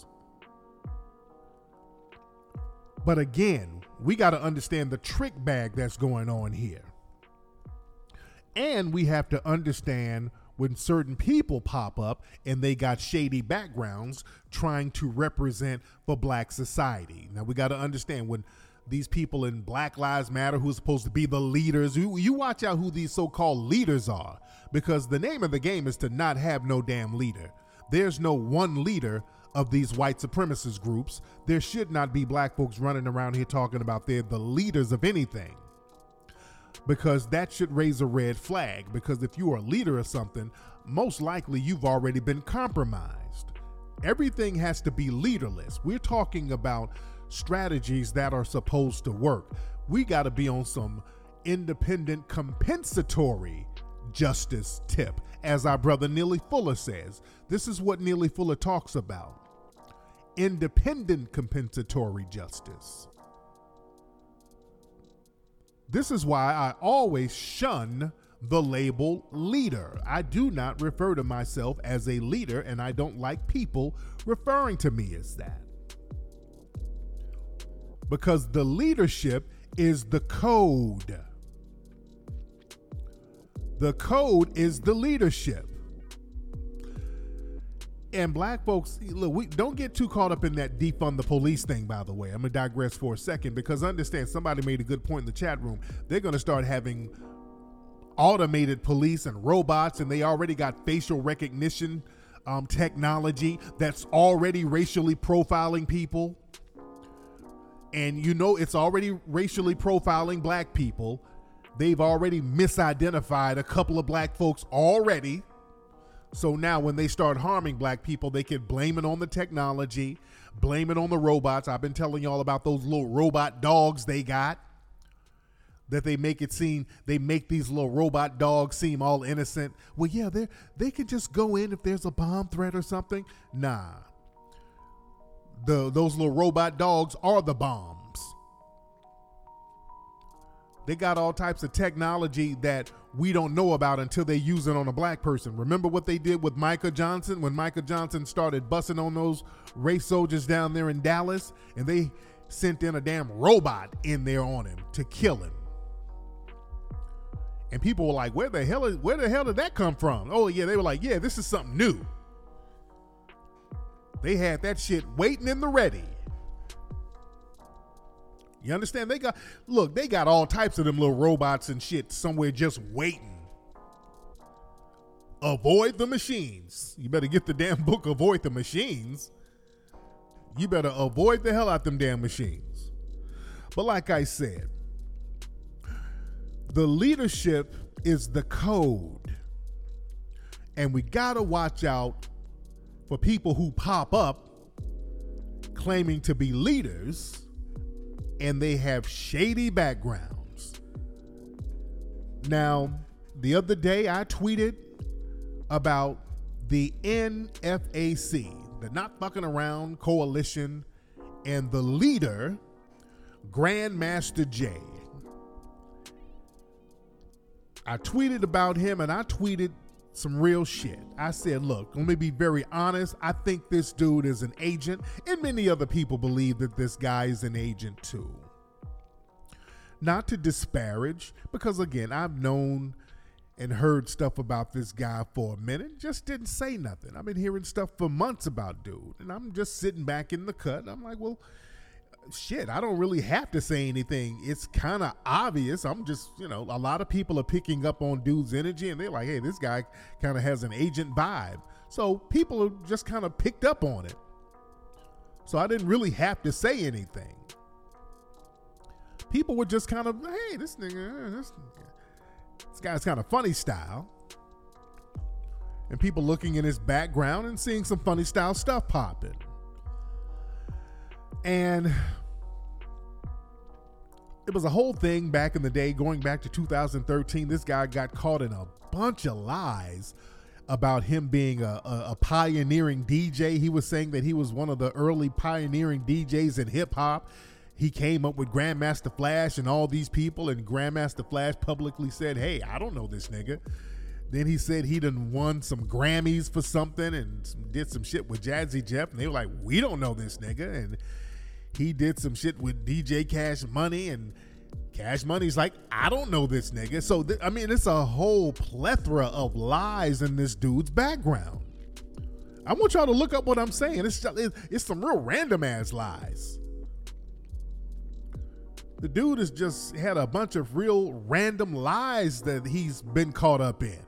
Speaker 1: But again, we got to understand the trick bag that's going on here. And we have to understand when certain people pop up and they got shady backgrounds trying to represent for black society. Now we got to understand when these people in Black Lives Matter who are supposed to be the leaders, you, you watch out who these so-called leaders are, because the name of the game is to not have no damn leader. There's no one leader of these white supremacist groups. There should not be black folks running around here talking about they're the leaders of anything, because that should raise a red flag. Because if you are a leader of something, most likely you've already been compromised. Everything has to be leaderless. We're talking about strategies that are supposed to work. We got to be on some independent compensatory justice tip, as our brother Neely Fuller says. This is what Neely Fuller talks about: independent compensatory justice. This is why I always shun the label leader. I do not refer to myself as a leader, and I don't like people referring to me as that. Because the leadership is the code. The code is the leadership. And black folks, look, we don't get too caught up in that defund the police thing, by the way. I'm going to digress for a second, because understand, somebody made a good point in the chat room. They're going to start having automated police and robots, and they already got facial recognition um, technology that's already racially profiling people. And you know it's already racially profiling black people. They've already misidentified a couple of black folks already. So now when they start harming black people, they can blame it on the technology, blame it on the robots. I've been telling y'all about those little robot dogs they got, that they make it seem, they make these little robot dogs seem all innocent. Well, yeah, they they can just go in if there's a bomb threat or something. Nah. The, those little robot dogs are the bombs. They got all types of technology that we don't know about until they use it on a black person. Remember what they did with Micah Johnson when Micah Johnson started busting on those race soldiers down there in Dallas, and they sent in a damn robot in there on him to kill him. And people were like, where the hell is, where the hell did that come from? Oh yeah, they were like, yeah, this is something new. They had that shit waiting in the ready. You understand? They got, look, they got all types of them little robots and shit somewhere just waiting. Avoid the machines. You better get the damn book, Avoid the Machines. You better avoid the hell out them damn machines. But like I said, the leadership is the code. And we gotta watch out for people who pop up claiming to be leaders and they have shady backgrounds. Now, the other day I tweeted about the N F A C, the Not Fucking Around Coalition, and the leader, Grandmaster Jay. I tweeted about him, and I tweeted some real shit. I said, look, let me be very honest. I think this dude is an agent, and many other people believe that this guy is an agent too. Not to disparage, because again, I've known and heard stuff about this guy for a minute, just didn't say nothing. I've been hearing stuff for months about dude, and I'm just sitting back in the cut, and I'm like, well, shit, I don't really have to say anything. It's kind of obvious. I'm just, you know, a lot of people are picking up on dude's energy, and they're like, hey, this guy kind of has an agent vibe. So people are just kind of picked up on it. So I didn't really have to say anything. People were just kind of, hey, this nigga, this, this guy's kind of funny style. And people looking in his background and seeing some funny style stuff popping. And it was a whole thing back in the day, going back to two thousand thirteen. This guy got caught in a bunch of lies about him being a, a, a pioneering D J. He was saying that he was one of the early pioneering D Js in hip hop. He came up with Grandmaster Flash and all these people, and Grandmaster Flash publicly said, hey, I don't know this nigga. Then he said he done won some Grammys for something and did some shit with Jazzy Jeff, and they were like, we don't know this nigga. And he did some shit with D J Cash Money, and Cash Money's like, I don't know this nigga. So, th- I mean, it's a whole plethora of lies in this dude's background. I want y'all to look up what I'm saying. It's, it's some real random ass lies. The dude has just had a bunch of real random lies that he's been caught up in,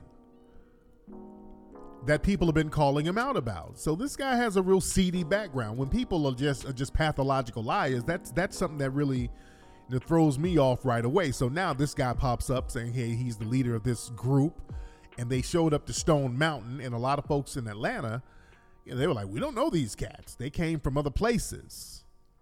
Speaker 1: that people have been calling him out about. So this guy has a real seedy background. When people are just are just pathological liars, that's that's something that really, you know, throws me off right away. So now this guy pops up saying, hey, he's the leader of this group, and they showed up to Stone Mountain, and a lot of folks in Atlanta, you know, they were like, we don't know these cats. They came from other places.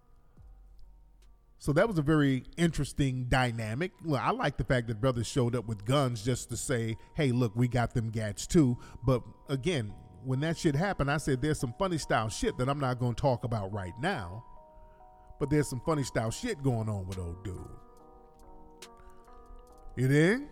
Speaker 1: So that was a very interesting dynamic. Well, I like the fact that brothers showed up with guns just to say, hey, look, we got them gats too. But again, when that shit happened, I said there's some funny style shit that I'm not going to talk about right now. But there's some funny style shit going on with old dude. You dig?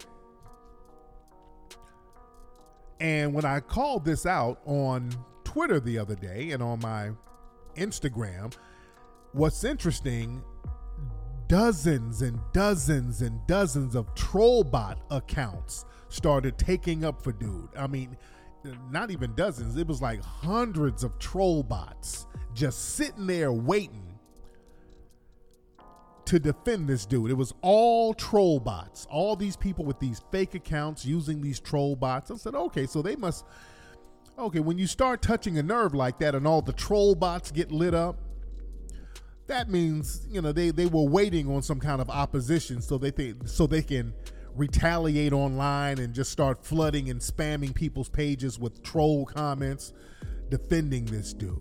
Speaker 1: And when I called this out on Twitter the other day and on my Instagram, what's interesting, dozens and dozens and dozens of Trollbot accounts started taking up for dude. I mean, not even dozens. It was like hundreds of Trollbots just sitting there waiting to defend this dude. It was all Trollbots. All these people with these fake accounts using these Trollbots. I said, okay, so they must... Okay, when you start touching a nerve like that and all the Trollbots get lit up, that means, you know, they, they were waiting on some kind of opposition so they think, so they can retaliate online and just start flooding and spamming people's pages with troll comments defending this dude.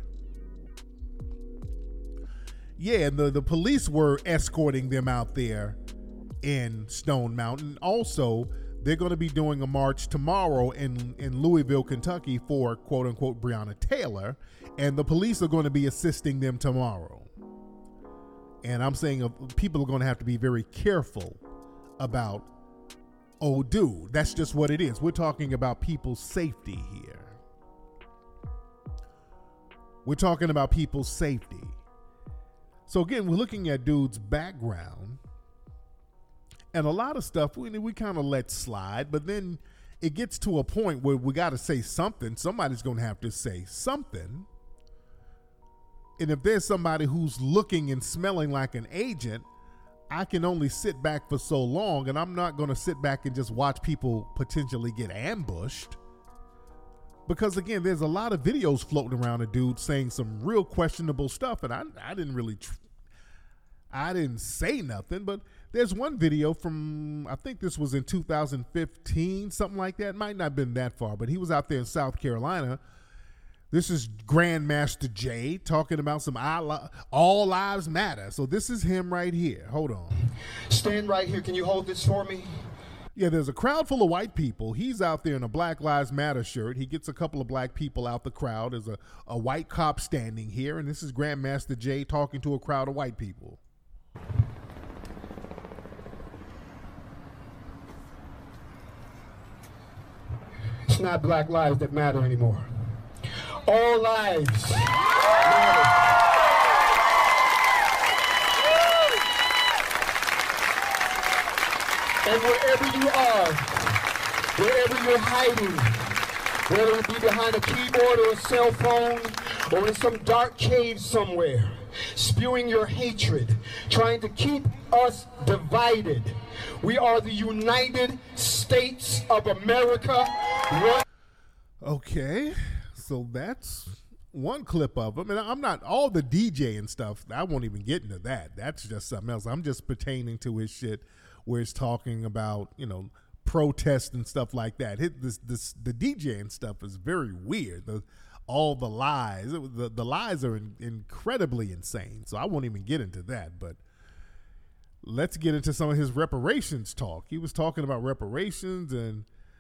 Speaker 1: Yeah, and the, the police were escorting them out there in Stone Mountain. Also, they're going to be doing a march tomorrow in, in Louisville, Kentucky for quote unquote Breonna Taylor, and the police are going to be assisting them tomorrow. And I'm saying uh, people are going to have to be very careful about, oh, dude, that's just what it is. We're talking about people's safety here. We're talking about people's safety. So again, we're looking at dude's background, and a lot of stuff we, we kind of let slide, but then it gets to a point where we got to say something. Somebody's going to have to say something. And if there's somebody who's looking and smelling like an agent, I can only sit back for so long, and I'm not going to sit back and just watch people potentially get ambushed. Because again, there's a lot of videos floating around a dude saying some real questionable stuff, and I, I didn't really, tr- I didn't say nothing, but there's one video from, I think this was in two thousand fifteen, something like that. It might not have been that far, but he was out there in South Carolina. This is Grandmaster Jay talking about some all lives matter. So this is him right here. Hold on.
Speaker 17: Stand right here. Can you hold this for me?
Speaker 1: Yeah, there's a crowd full of white people. He's out there in a Black Lives Matter shirt. He gets a couple of black people out the crowd. There's a, a white cop standing here, and this is Grandmaster Jay talking to a crowd of white people.
Speaker 17: it's not black lives that matter anymore. All lives matter. And wherever you are, wherever you're hiding, whether it be behind a keyboard or a cell phone, or in some dark cave somewhere, spewing your hatred, trying to keep us divided, we are the United States of America. One-
Speaker 1: okay, so that's one clip of him. And I'm not, all the D J and stuff, I won't even get into that. That's just something else. I'm just pertaining to his shit where it's talking about, you know, protest and stuff like that. It, this, this, the D J and stuff is very weird. The, all the lies, the, the lies are in, incredibly insane. So I won't even get into that. But let's get into some of his reparations talk. He was talking about reparations and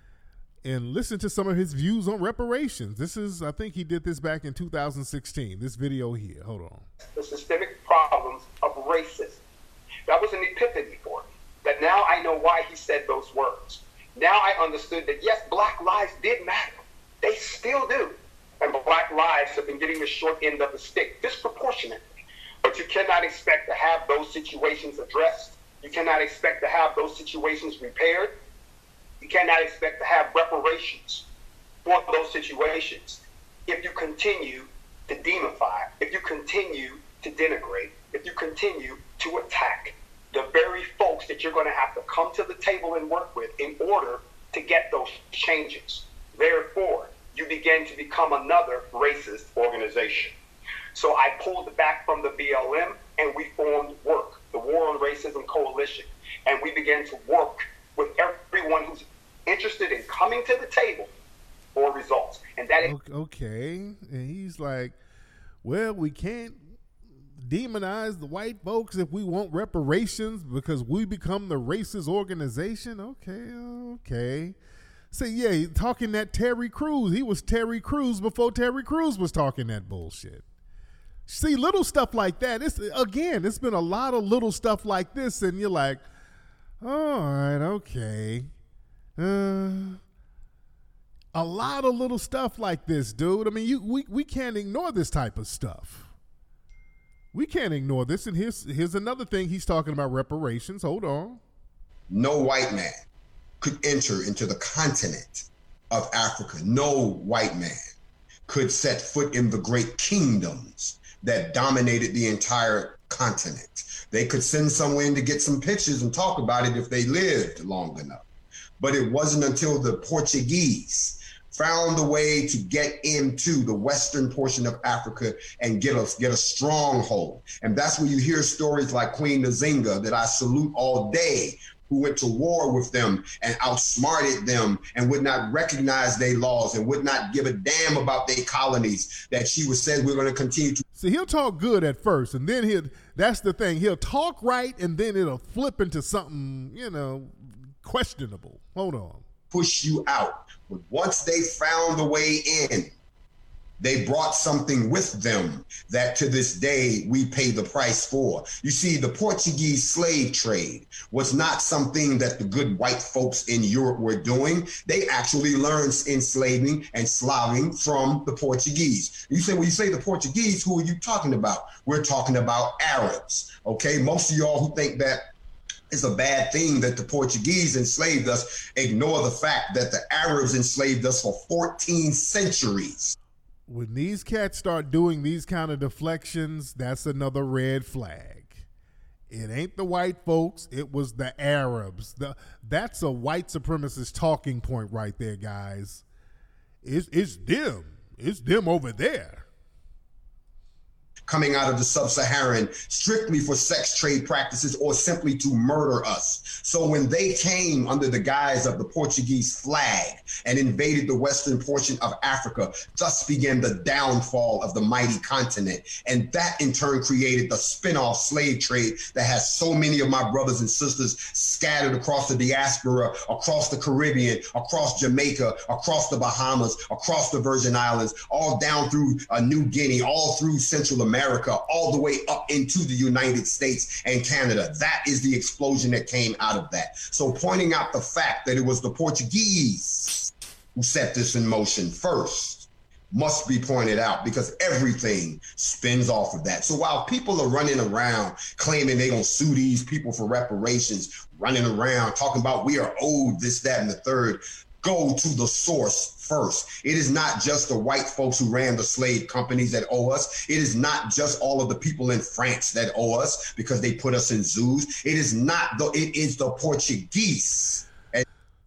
Speaker 1: and listen to some of his views on reparations. This is, I think he did this back in two thousand sixteen. This video here. Hold on.
Speaker 18: The systemic problems of racism. That was an epiphany for me. That now I know why he said those words. Now I understood that, yes, black lives did matter. They still do. And black lives have been getting the short end of the stick disproportionately. But you cannot expect to have those situations addressed. You cannot expect to have those situations repaired. You cannot expect to have reparations for those situations if you continue to demify, if you continue to denigrate, if you continue to attack the very folks that you're going to have to come to the table and work with in order to get those changes. Therefore, you begin to become another racist organization. So I pulled back from the B L M and we formed WORK, the War on Racism Coalition. And we began to work with everyone who's interested in coming to the table for results. And that is
Speaker 1: okay. And he's like, well, we can't demonize the white folks if we want reparations because we become the racist organization. Okay, okay. Say, so yeah, talking that Terry Crews. He was Terry Crews before Terry Crews was talking that bullshit. See, little stuff like that. It's again, it's been a lot of little stuff like this, and you're like, all right, okay. Uh, a lot of little stuff like this, dude. I mean, you we, we can't ignore this type of stuff. We can't ignore this. And here's, here's another thing he's talking about reparations. Hold on.
Speaker 19: No white man could enter into the continent of Africa. No white man could set foot in the great kingdoms that dominated the entire continent. They could send someone in to get some pictures and talk about it if they lived long enough. But it wasn't until the Portuguese found a way to get into the western portion of Africa and get a, get a stronghold. And that's when you hear stories like Queen Nzinga that I salute all day, who went to war with them and outsmarted them and would not recognize their laws and would not give a damn about their colonies, that she was said we're going to continue to.
Speaker 1: See, he'll talk good at first, and then he'll, that's the thing, he'll talk right, and then it'll flip into something, you know, questionable. Hold on.
Speaker 19: Push you out. But once they found the way in, they brought something with them that to this day we pay the price for. You see, the Portuguese slave trade was not something that the good white folks in Europe were doing. They actually learned enslaving and slaving from the Portuguese. You say, when you say the Portuguese, who are you talking about? We're talking about Arabs, okay? Most of y'all who think that it's a bad thing that the Portuguese enslaved us ignore the fact that the Arabs enslaved us for fourteen centuries.
Speaker 1: When these cats start doing these kind of deflections, that's another red flag. It ain't the white folks, it was the Arabs. The, that's a white supremacist talking point right there, guys. It's, it's them. It's them over there.
Speaker 19: Coming out of the sub-Saharan strictly for sex trade practices or simply to murder us. So when they came under the guise of the Portuguese flag and invaded the western portion of Africa, thus began the downfall of the mighty continent. And that in turn created the spin-off slave trade that has so many of my brothers and sisters scattered across the diaspora, across the Caribbean, across Jamaica, across the Bahamas, across the Virgin Islands, all down through uh, New Guinea, all through Central America. America, all the way up into the United States and Canada. That is the explosion that came out of that. So pointing out the fact that it was the Portuguese who set this in motion first must be pointed out, because everything spins off of that. So while people are running around claiming they're going to sue these people for reparations, running around talking about we are owed this, that, and the third, go to the source first. It is not just the white folks who ran the slave companies that owe us. It is not just all of the people in France that owe us because they put us in zoos. It is not the, it is the Portuguese. And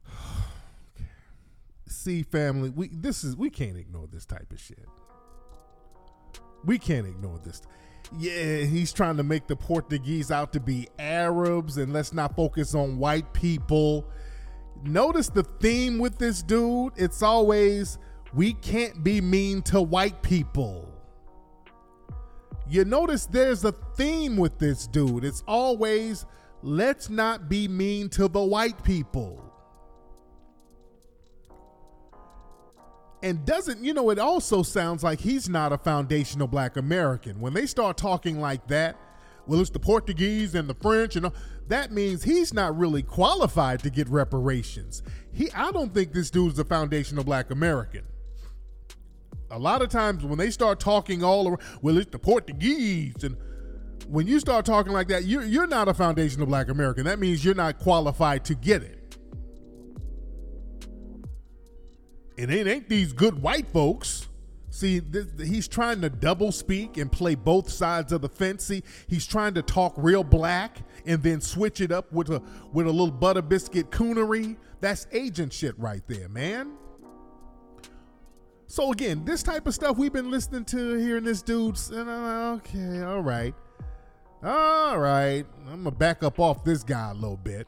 Speaker 1: see, family, we this is we can't ignore this type of shit. We can't ignore this. Yeah, he's trying to make the Portuguese out to be Arabs, and let's not focus on white people. Notice the theme with this dude. It's always, we can't be mean to white people. You notice there's a theme with this dude. It's always, let's not be mean to the white people. And doesn't, you know, it also sounds like he's not a foundational black American. When they start talking like that, well, it's the Portuguese and the French and all, that means he's not really qualified to get reparations. He, I don't think this dude's a foundational black American. A lot of times when they start talking all around, well, it's the Portuguese, and when you start talking like that, you're, you're not a foundational black American. That means you're not qualified to get it. And it ain't these good white folks. See, this, he's trying to double speak and play both sides of the fence. See, he's trying to talk real black and then switch it up with a with a little butter biscuit coonery. That's agent shit right there, man. So again, this type of stuff we've been listening to here in this dude's, and I'm like, okay, all right. All right. I'm gonna back up off this guy a little bit.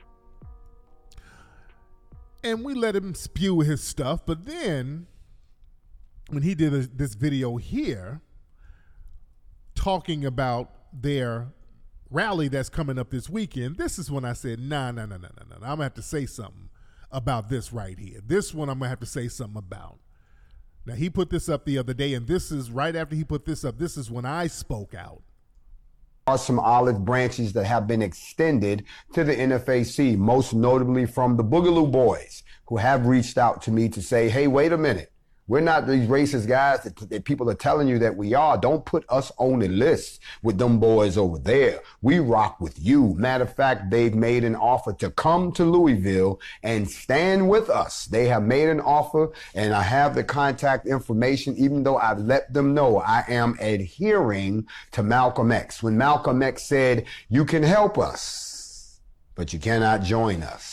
Speaker 1: And we let him spew his stuff, but then when he did a, this video here talking about their rally that's coming up this weekend, this is when I said, nah, nah, nah, nah, nah, nah. I'm going to have to say something about this right here. This one I'm going to have to say something about. Now, he put this up the other day, and this is right after he put this up. This is when I spoke out.
Speaker 20: Are some olive branches that have been extended to the N F A C, most notably from the Boogaloo Boys, who have reached out to me to say, hey, wait a minute. We're not these racist guys that, that people are telling you that we are. Don't put us on the list with them boys over there. We rock with you. Matter of fact, they've made an offer to come to Louisville and stand with us. They have made an offer, and I have the contact information, even though I've let them know I am adhering to Malcolm X. When Malcolm X said, you can help us, but you cannot join us.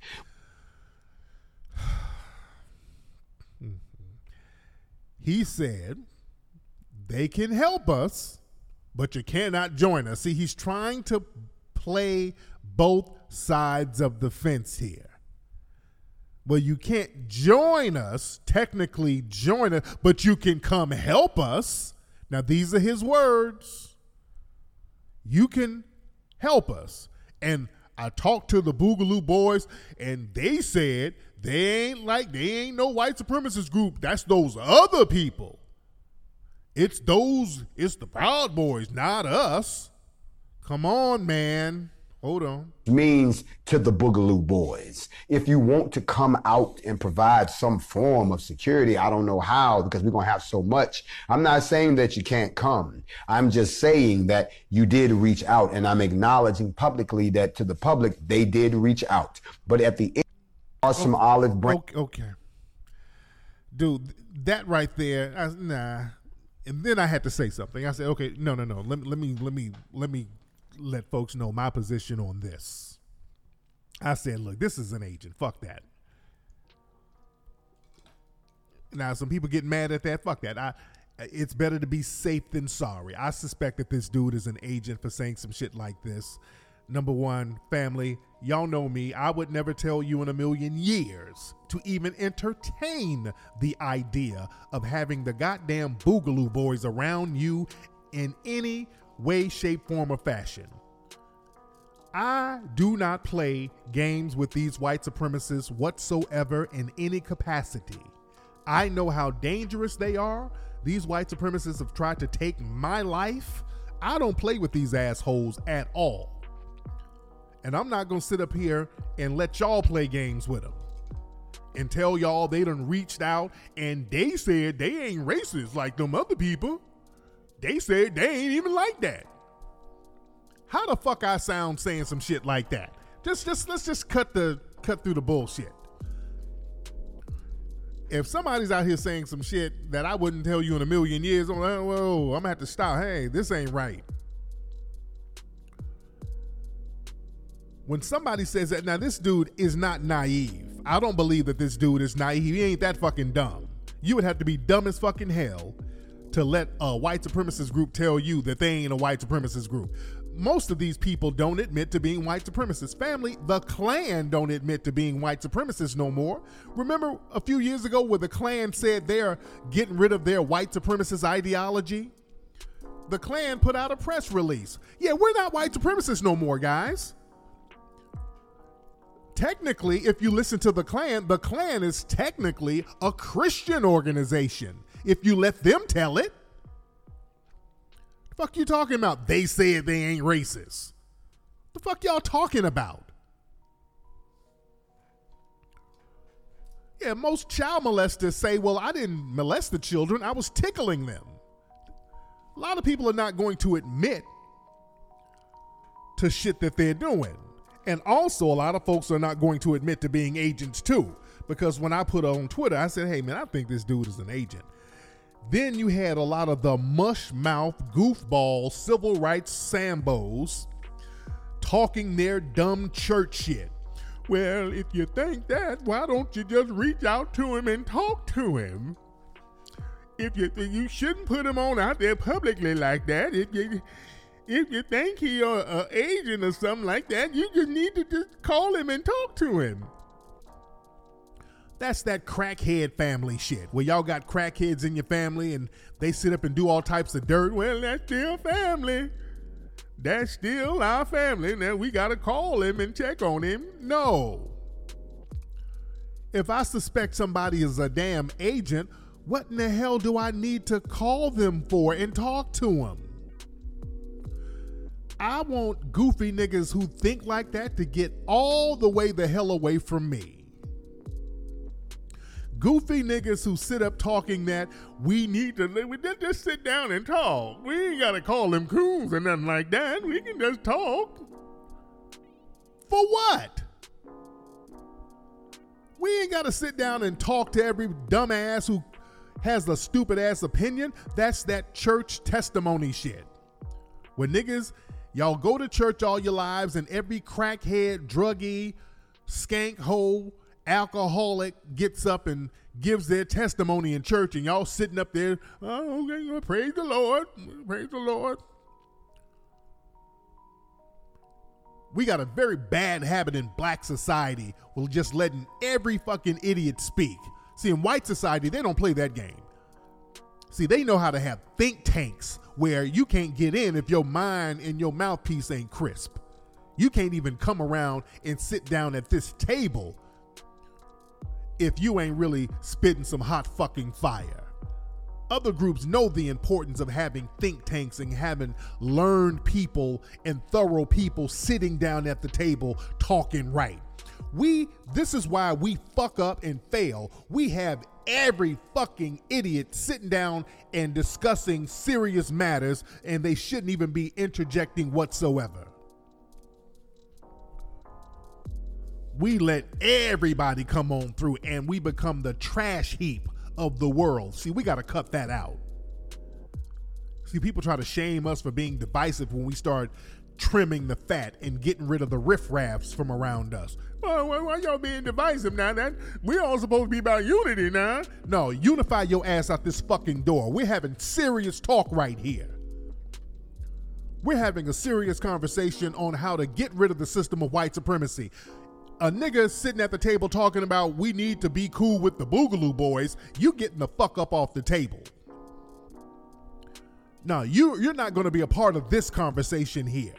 Speaker 1: He said, they can help us, but you cannot join us. See, he's trying to play both sides of the fence here. Well, you can't join us, technically join us, but you can come help us. Now, these are his words. You can help us. And I talked to the Boogaloo Boys, and they said they ain't like, they ain't no white supremacist group. That's those other people. It's those, it's the Proud Boys, not us. Come on, man. Hold on.
Speaker 20: Means to the Boogaloo Boys. If you want to come out and provide some form of security, I don't know how, because we're going to have so much. I'm not saying that you can't come. I'm just saying that you did reach out, and I'm acknowledging publicly that to the public, they did reach out. But at the end, are some
Speaker 1: okay,
Speaker 20: olive branch.
Speaker 1: Okay, okay. Dude, that right there, I, nah. And then I had to say something. I said, okay, no, no, no. Let, let me, let me, let me let folks know my position on this. I said, look, this is an agent. Fuck that. Now, some people get mad at that. Fuck that. I, it's better to be safe than sorry. I suspect that this dude is an agent for saying some shit like this. Number one, family, y'all know me. I would never tell you in a million years to even entertain the idea of having the goddamn Boogaloo Boys around you in any way, shape, form, or fashion. I do not play games with these white supremacists whatsoever in any capacity. I know how dangerous they are. These white supremacists have tried to take my life. I don't play with these assholes at all. And I'm not going to sit up here and let y'all play games with them. and tell y'all they done reached out and they said they ain't racist like them other people. They said they ain't even like that. How the fuck I sound saying some shit like that? Just, just let's just cut the cut through the bullshit. If somebody's out here saying some shit that I wouldn't tell you in a million years, I'm like, whoa, I'm gonna have to stop. Hey, this ain't right. When somebody says that, now this dude is not naive. I don't believe that this dude is naive. He ain't that fucking dumb. You would have to be dumb as fucking hell to let a white supremacist group tell you that they ain't a white supremacist group. Most of these people don't admit to being white supremacists. Family, the Klan don't admit to being white supremacists no more. Remember a few years ago where the Klan said they're getting rid of their white supremacist ideology? The Klan put out a press release. Yeah, we're not white supremacists no more, guys. Technically, if you listen to the Klan, the Klan is technically a Christian organization. If you let them tell it. The fuck you talking about? They said they ain't racist. The fuck y'all talking about? Yeah, most child molesters say, well, I didn't molest the children. I was tickling them. A lot of people are not going to admit to shit that they're doing. And also, a lot of folks are not going to admit to being agents too. Because when I put on Twitter, I said, hey man, I think this dude is an agent. Then you had a lot of the mush mouth, goofball, civil rights sambos talking their dumb church shit. Well, if you think that, why don't you just reach out to him and talk to him? If you you shouldn't put him on out there publicly like that. If you if you think he a, a agent or something like that, you just need to just call him and talk to him. That's that crackhead family shit where y'all got crackheads in your family and they sit up and do all types of dirt. Well, that's still family. That's still our family. Now we got to call him and check on him. No. If I suspect somebody is a damn agent, what in the hell do I need to call them for and talk to them? I want goofy niggas who think like that to get all the way the hell away from me. Goofy niggas who sit up talking that we need to we just sit down and talk. We ain't got to call them coons or nothing like that. We can just talk. For what? We ain't got to sit down and talk to every dumbass who has a stupid ass opinion. That's that church testimony shit. When niggas, y'all go to church all your lives and every crackhead, druggie, skank hole, alcoholic gets up and gives their testimony in church and y'all sitting up there, oh, okay, praise the Lord, praise the Lord. We got a very bad habit in black society with just letting every fucking idiot speak. See, in white society, they don't play that game. See, they know how to have think tanks where you can't get in if your mind and your mouthpiece ain't crisp. You can't even come around and sit down at this table if you ain't really spitting some hot fucking fire. Other groups know the importance of having think tanks and having learned people and thorough people sitting down at the table talking right. We, this is why we fuck up and fail. We have every fucking idiot sitting down and discussing serious matters, and they shouldn't even be interjecting whatsoever. We let everybody come on through and we become the trash heap of the world. See, we got to cut that out. See, people try to shame us for being divisive when we start trimming the fat and getting rid of the riffraffs from around us. Oh, why, why y'all being divisive now? That we all supposed to be about unity now. No, unify your ass out this fucking door. We're having serious talk right here. We're having a serious conversation on how to get rid of the system of white supremacy. A nigga sitting at the table talking about we need to be cool with the Boogaloo Boys, you getting the fuck up off the table. No, you, you're not going to be a part of this conversation here.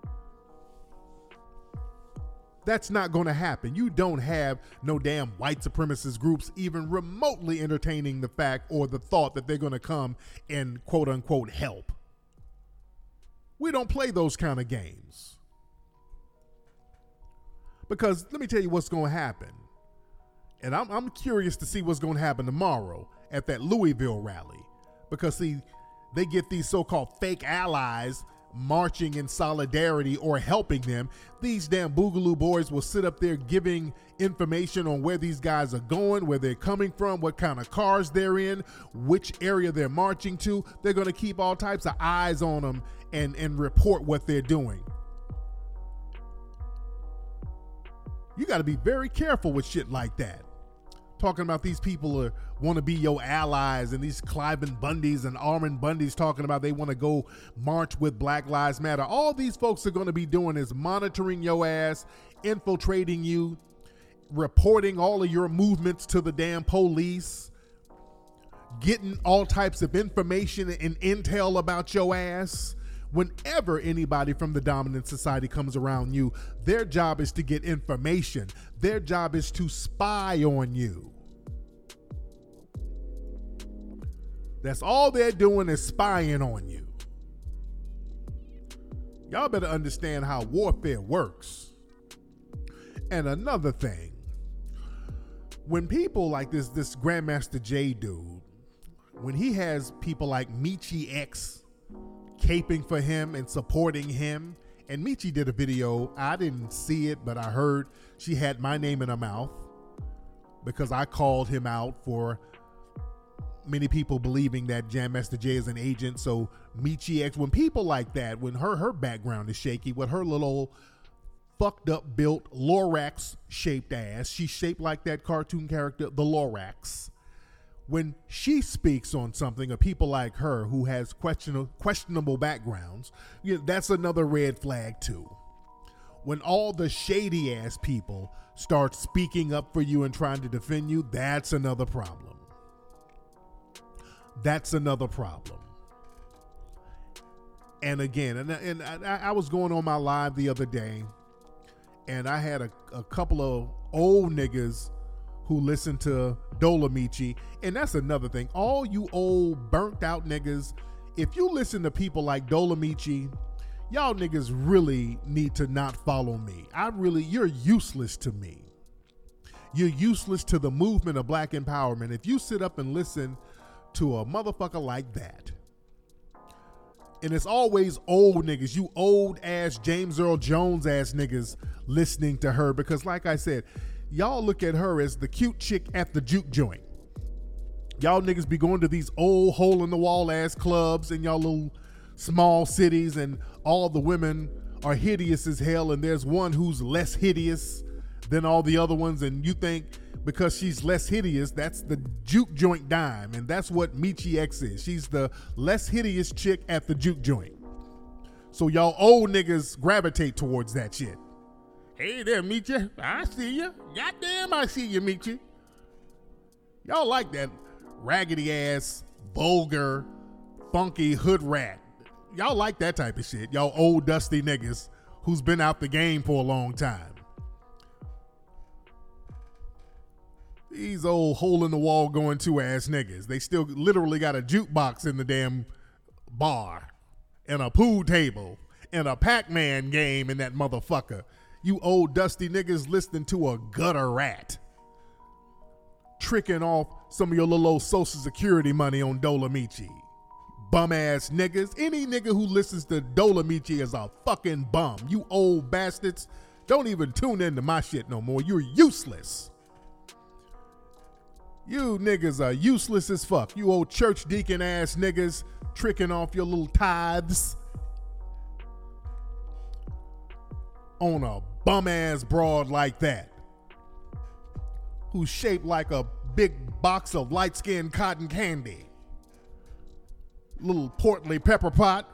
Speaker 1: That's not going to happen. You don't have no damn white supremacist groups even remotely entertaining the fact or the thought that they're going to come and quote unquote help. We don't play those kind of games. Because let me tell you what's going to happen. And I'm, I'm curious to see what's going to happen tomorrow at that Louisville rally. Because, see, they get these so-called fake allies marching in solidarity or helping them. These damn Boogaloo boys will sit up there giving information on where these guys are going, where they're coming from, what kind of cars they're in, which area they're marching to. They're going to keep all types of eyes on them and, and report what they're doing. You got to be very careful with shit like that. Talking about these people are want to be your allies, and these Cliven Bundys and Armand Bundys talking about they want to go march with Black Lives Matter. All these folks are going to be doing is monitoring your ass, infiltrating you, reporting all of your movements to the damn police, getting all types of information and intel about your ass. Whenever anybody from the dominant society comes around you, their job is to get information. Their job is to spy on you. That's all they're doing is spying on you. Y'all better understand how warfare works. And another thing, when people like this, this Grandmaster J dude, when he has people like Michi X caping for him and supporting him, and Michi did a video, I didn't see it, but I heard she had my name in her mouth because I called him out for many people believing that Jam Master Jay is an agent. So Michi X, when people like that, when her her background is shaky, with her little fucked up built Lorax shaped ass, she's shaped like that cartoon character, the Lorax. When she speaks on something, or people like her who has question, questionable backgrounds, you know, that's another red flag too. When all the shady ass people start speaking up for you and trying to defend you, that's another problem. That's another problem. And again, and, and I, I was going on my live the other day, and I had a, a couple of old niggas who listen to Dolamichi, and that's another thing. All you old burnt out niggas, if you listen to people like Dolamichi, y'all niggas really need to not follow me. I really, you're useless to me. You're useless to the movement of black empowerment if you sit up and listen to a motherfucker like that. And it's always old niggas, you old ass James Earl Jones ass niggas listening to her, because like I said, y'all look at her as the cute chick at the juke joint. Y'all niggas be going to these old hole in the wall ass clubs in y'all little small cities, and all the women are hideous as hell, and there's one who's less hideous than all the other ones, and you think because she's less hideous, that's the juke joint dime, and that's what Michi X is. She's the less hideous chick at the juke joint. So y'all old niggas gravitate towards that shit. Hey there, Michi. I see you. Goddamn, I see you, Michi. Y'all like that raggedy ass, vulgar, funky hood rat. Y'all like that type of shit. Y'all old dusty niggas who's been out the game for a long time. These old hole in the wall going to ass niggas. They still literally got a jukebox in the damn bar and a pool table and a Pac-Man game in that motherfucker. You old dusty niggas listening to a gutter rat, tricking off some of your little old social security money on Dolamichi. Bum ass niggas. Any nigga who listens to Dolamichi is a fucking bum. You old bastards. Don't even tune into my shit no more. You're useless. You niggas are useless as fuck. You old church deacon ass niggas tricking off your little tithes on a bum ass broad like that, who's shaped like a big box of light skinned cotton candy. Little portly pepper pot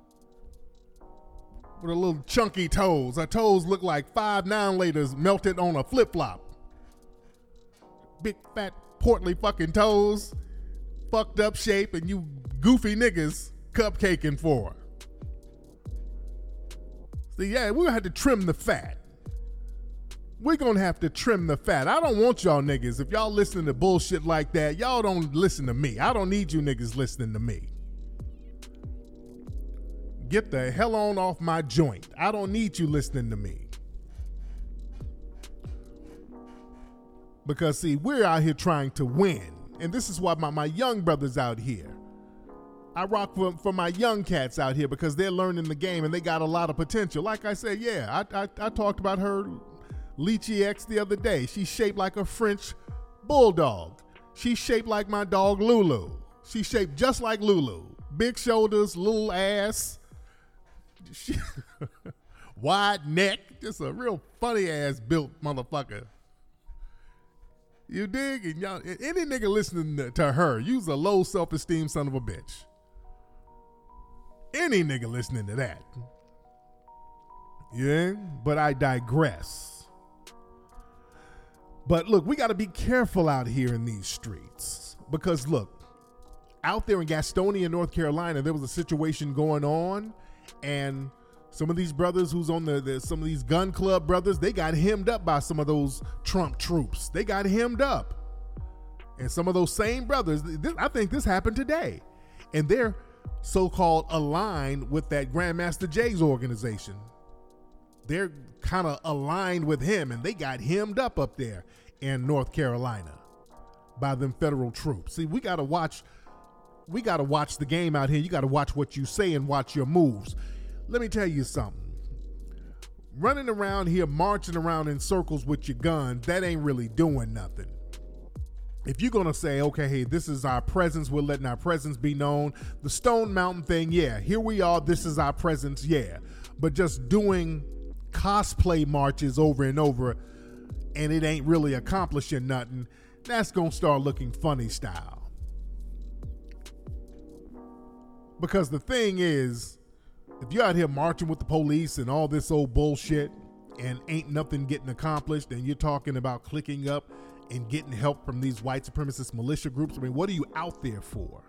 Speaker 1: with a little chunky toes. Her toes look like five nine laters melted on a flip flop. Big fat portly fucking toes, fucked up shape, and you goofy niggas cupcaking for her. See, yeah, we're gonna have to trim the fat. We're gonna have to trim the fat. I don't want y'all niggas. If y'all listening to bullshit like that, y'all don't listen to me. I don't need you niggas listening to me. Get the hell on off my joint. I don't need you listening to me. Because, see, we're out here trying to win. And this is why my, my young brothers out here, I rock for, for my young cats out here because they're learning the game and they got a lot of potential. Like I said, yeah, I, I, I talked about her, Lychee X, the other day. She's shaped like a French bulldog. She's shaped like my dog Lulu. She's shaped just like Lulu. Big shoulders, little ass, she, wide neck. Just a real funny ass built motherfucker. You dig? And y'all, any nigga listening to, to her, you's a low self-esteem son of a bitch. Any nigga listening to that. Yeah, but I digress. But look, we got to be careful out here in these streets. Because look, out there in Gastonia, North Carolina, there was a situation going on, and some of these brothers who's on the, the some of these gun club brothers, they got hemmed up by some of those Trump troops. They got hemmed up. And some of those same brothers, this, I think this happened today. And they're so-called aligned with that Grandmaster Jay's organization. They're kind of aligned with him, and they got hemmed up up there in North Carolina by them federal troops. See, we got to watch, we got to watch the game out here. You got to watch what you say and watch your moves. Let me tell you something. Running around here, marching around in circles with your gun, that ain't really doing nothing. If you're going to say, okay, hey, this is our presence, we're letting our presence be known. The Stone Mountain thing, yeah, here we are, this is our presence, yeah. But just doing cosplay marches over and over and it ain't really accomplishing nothing, that's going to start looking funny style. Because the thing is, if you're out here marching with the police and all this old bullshit and ain't nothing getting accomplished and you're talking about clicking up and getting help from these white supremacist militia groups, I mean, what are you out there for?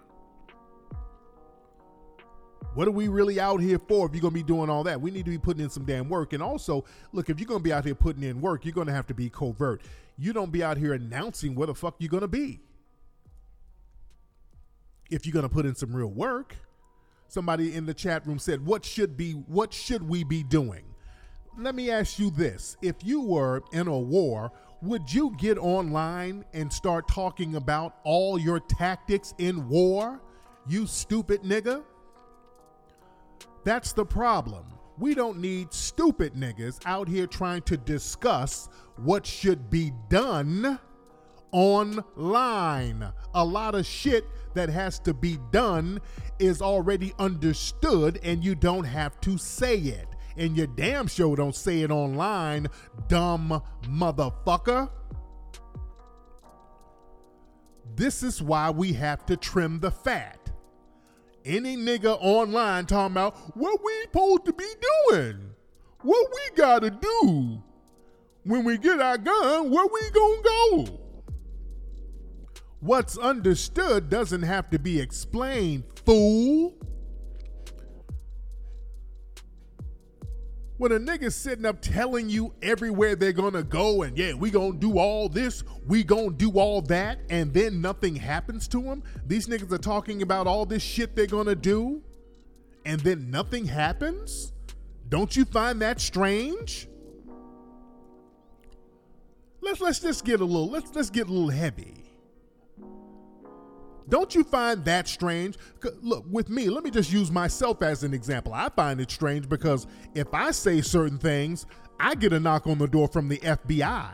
Speaker 1: What are we really out here for if you're going to be doing all that? We need to be putting in some damn work. And also, look, if you're going to be out here putting in work, you're going to have to be covert. You don't be out here announcing where the fuck you're going to be. If you're going to put in some real work. Somebody in the chat room said, what should be, what should we be doing? Let me ask you this. If you were in a war, would you get online and start talking about all your tactics in war? You stupid nigga. That's the problem. We don't need stupid niggas out here trying to discuss what should be done online. A lot of shit that has to be done is already understood and you don't have to say it. And you damn sure don't say it online, dumb motherfucker. This is why we have to trim the fat. Any nigga online talking about what we supposed to be doing, what we gotta do when we get our gun, where we gonna go? What's understood doesn't have to be explained, fool. When a nigga's sitting up telling you everywhere they're gonna go and yeah, we gonna do all this, we gonna do all that, and then nothing happens to them, these niggas are talking about all this shit they're gonna do, and then nothing happens? Don't you find that strange? Let's let's just get a little, let's let's get a little heavy. Don't you find that strange? Look, with me, let me just use myself as an example. I find it strange because if I say certain things, I get a knock on the door from the F B I.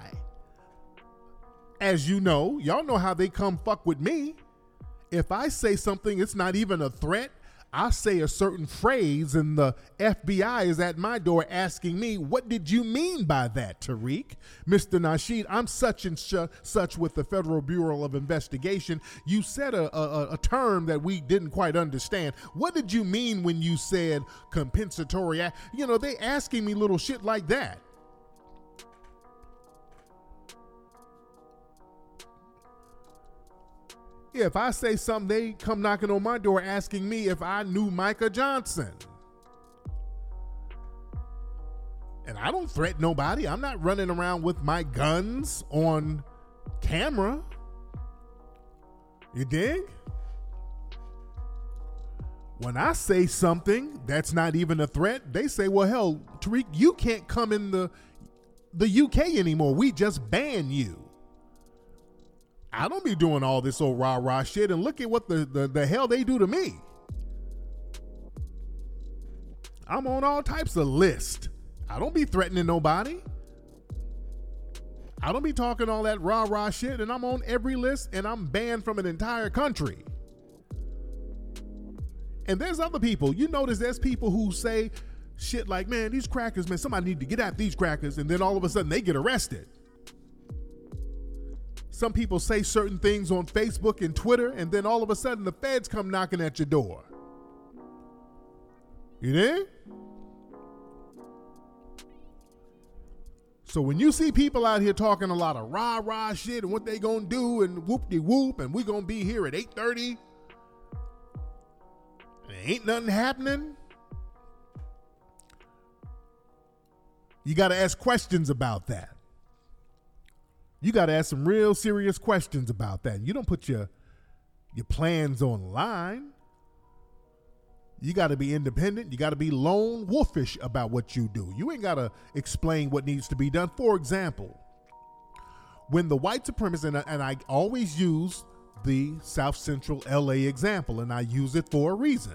Speaker 1: As you know, y'all know how they come fuck with me. If I say something, it's not even a threat. I say a certain phrase and the F B I is at my door asking me, what did you mean by that, Tariq? Mister Nasheed, I'm such and sh- such with the Federal Bureau of Investigation. You said a, a, a term that we didn't quite understand. What did you mean when you said compensatory? You know, they asking me little shit like that. If I say something, they come knocking on my door asking me if I knew Micah Johnson. And I don't threaten nobody. I'm not running around with my guns on camera. You dig? When I say something that's not even a threat, they say, well, hell, Tariq, you can't come in the, the U K anymore. We just ban you. I don't be doing all this old rah-rah shit, and look at what the, the, the hell they do to me. I'm on all types of lists. I don't be threatening nobody. I don't be talking all that rah-rah shit, and I'm on every list, and I'm banned from an entire country. And there's other people. You notice there's people who say shit like, man, these crackers, man, somebody need to get at these crackers, and then all of a sudden they get arrested. Some people say certain things on Facebook and Twitter, and then all of a sudden the feds come knocking at your door. You there? So when you see people out here talking a lot of rah-rah shit and what they gonna do and whoop-de-whoop and we gonna be here at eight thirty, and ain't nothing happening, you gotta ask questions about that. You gotta ask some real serious questions about that. You don't put your, your plans online. You got to be independent. You got to be lone wolfish about what you do. You ain't got to explain what needs to be done. For example, when the white supremacists, and I, and I always use the South Central L A example, and I use it for a reason.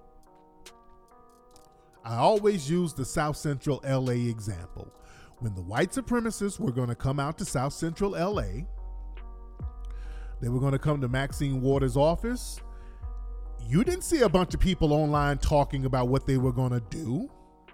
Speaker 1: I always use the South Central L A example. When the white supremacists were going to come out to South Central L A, they were going to come to Maxine Waters' office. You didn't see a bunch of people online talking about what they were going to do.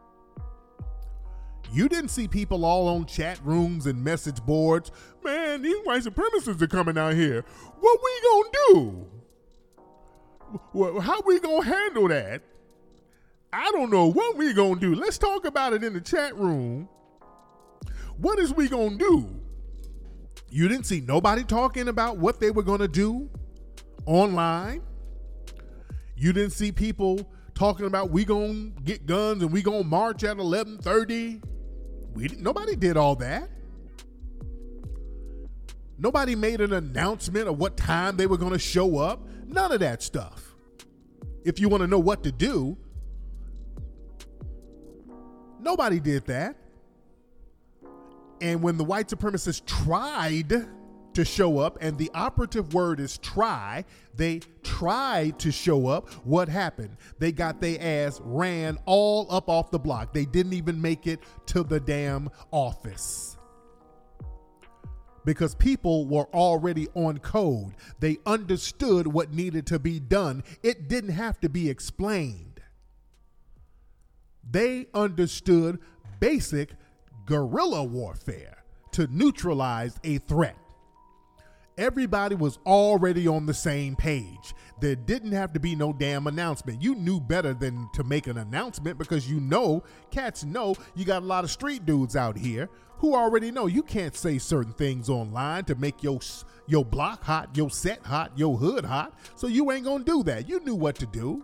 Speaker 1: You didn't see people all on chat rooms and message boards. Man, these white supremacists are coming out here. What we going to do? Well, how we going to handle that? I don't know what we going to do. Let's talk about it in the chat room. What is we going to do? You didn't see nobody talking about what they were going to do online. You didn't see people talking about we gonna get guns and we gonna march at eleven thirty. We didn't, nobody did all that. Nobody made an announcement of what time they were gonna show up. None of that stuff. If you want to know what to do, nobody did that. And when the white supremacists tried to show up, and the operative word is try, they tried to show up, what happened? They got their ass ran all up off the block. They didn't even make it to the damn office. Because people were already on code. They understood what needed to be done. It didn't have to be explained. They understood basic guerrilla warfare to neutralize a threat. Everybody was already on the same page. There didn't have to be no damn announcement. You knew better than to make an announcement because you know, cats know, you got a lot of street dudes out here who already know you can't say certain things online to make your, your block hot, your set hot, your hood hot. So you ain't gonna do that. You knew what to do.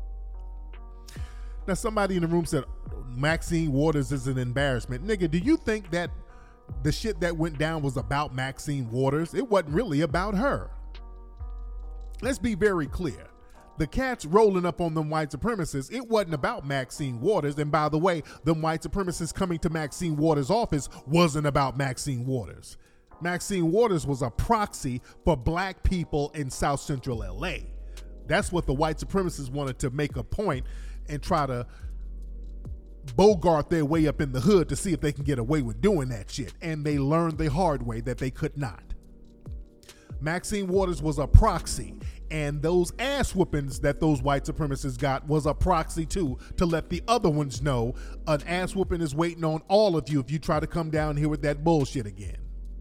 Speaker 1: Now somebody in the room said, Maxine Waters is an embarrassment. Nigga, do you think that the shit that went down was about Maxine Waters? It wasn't really about her. Let's be very clear. The cats rolling up on them white supremacists, it wasn't about Maxine Waters. And by the way, them white supremacists coming to Maxine Waters' office wasn't about Maxine Waters. Maxine Waters was a proxy for black people in South Central L A. That's what the white supremacists wanted to make a point and try to bogart their way up in the hood to see if they can get away with doing that shit. And they learned the hard way that they could not. Maxine Waters was a proxy, and those ass whoopings that those white supremacists got was a proxy too, to let the other ones know an ass whooping is waiting on all of you if you try to come down here with that bullshit again.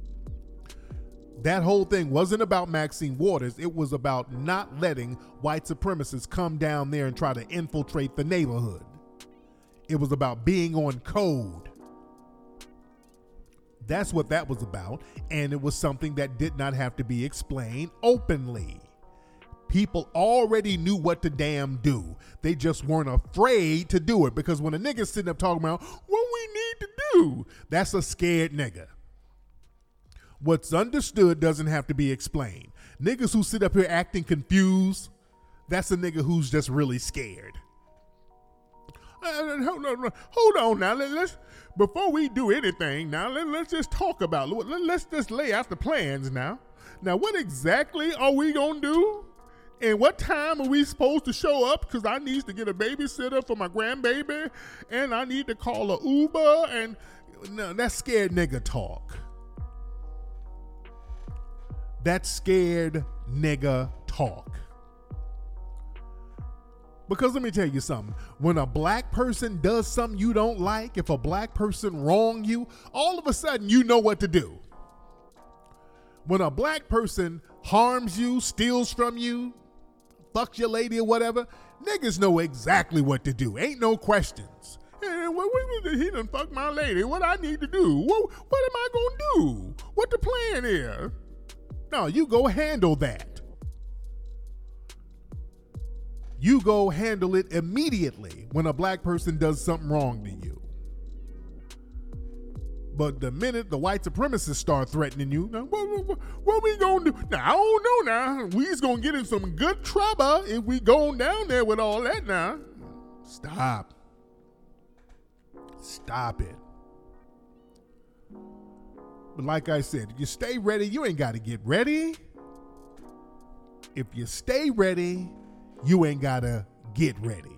Speaker 1: That whole thing wasn't about Maxine Waters. It was about not letting white supremacists come down there and try to infiltrate the neighborhood. It was about being on code. That's what that was about. And it was something that did not have to be explained openly. People already knew what to damn do. They just weren't afraid to do it, because when a nigga's sitting up talking about what we need to do, that's a scared nigga. What's understood doesn't have to be explained. Niggas who sit up here acting confused, that's a nigga who's just really scared. Uh, hold on, hold on now. Let, let's before we do anything now. Let, let's just talk about. Let, let's just lay out the plans now. Now, what exactly are we going to do? And what time are we supposed to show up? Because I need to get a babysitter for my grandbaby, and I need to call a Uber, and no, that's scared nigga talk. That's scared nigga talk. Because let me tell you something. When a black person does something you don't like, if a black person wrong you, all of a sudden you know what to do. When a black person harms you, steals from you, fucks your lady or whatever, niggas know exactly what to do. Ain't no questions. Hey, what, what, he done fuck my lady. What I need to do? What, what am I gonna do? What the plan is? No, you go handle that. You go handle it immediately when a black person does something wrong to you. But the minute the white supremacists start threatening you, now, what, what, what we gonna do? Now, I don't know now. We's gonna get in some good trouble if we go down there with all that now. Stop. Stop it. But like I said, if you stay ready, you ain't got to get ready. If you stay ready, you ain't got to get ready.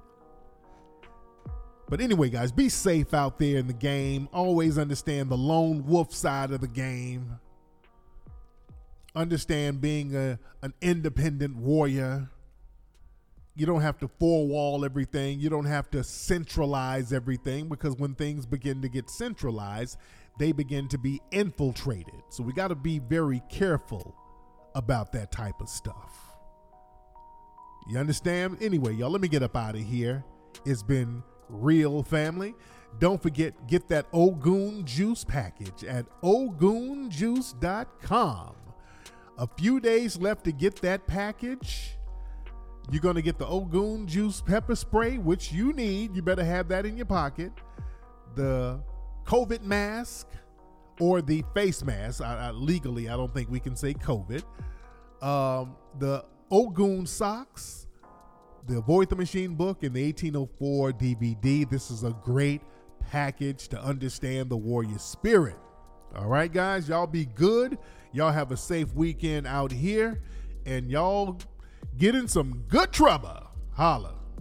Speaker 1: But anyway, guys, be safe out there in the game. Always understand the lone wolf side of the game. Understand being a, an independent warrior. You don't have to four-wall everything. You don't have to centralize everything, because when things begin to get centralized, they begin to be infiltrated. So we got to be very careful about that type of stuff. You understand? Anyway, y'all, let me get up out of here. It's been real, family. Don't forget, get that Ogun Juice package at ogun juice dot com. A few days left to get that package. You're going to get the Ogun Juice pepper spray, which you need. You better have that in your pocket. The COVID mask or the face mask. I, I, legally, I don't think we can say COVID. Um, the Ogun socks, the Avoid the Machine book, and the eighteen oh four D V D. This is a great package to understand the warrior spirit. All right, guys, y'all be good. Y'all have a safe weekend out here, and y'all get in some good trouble. Holla.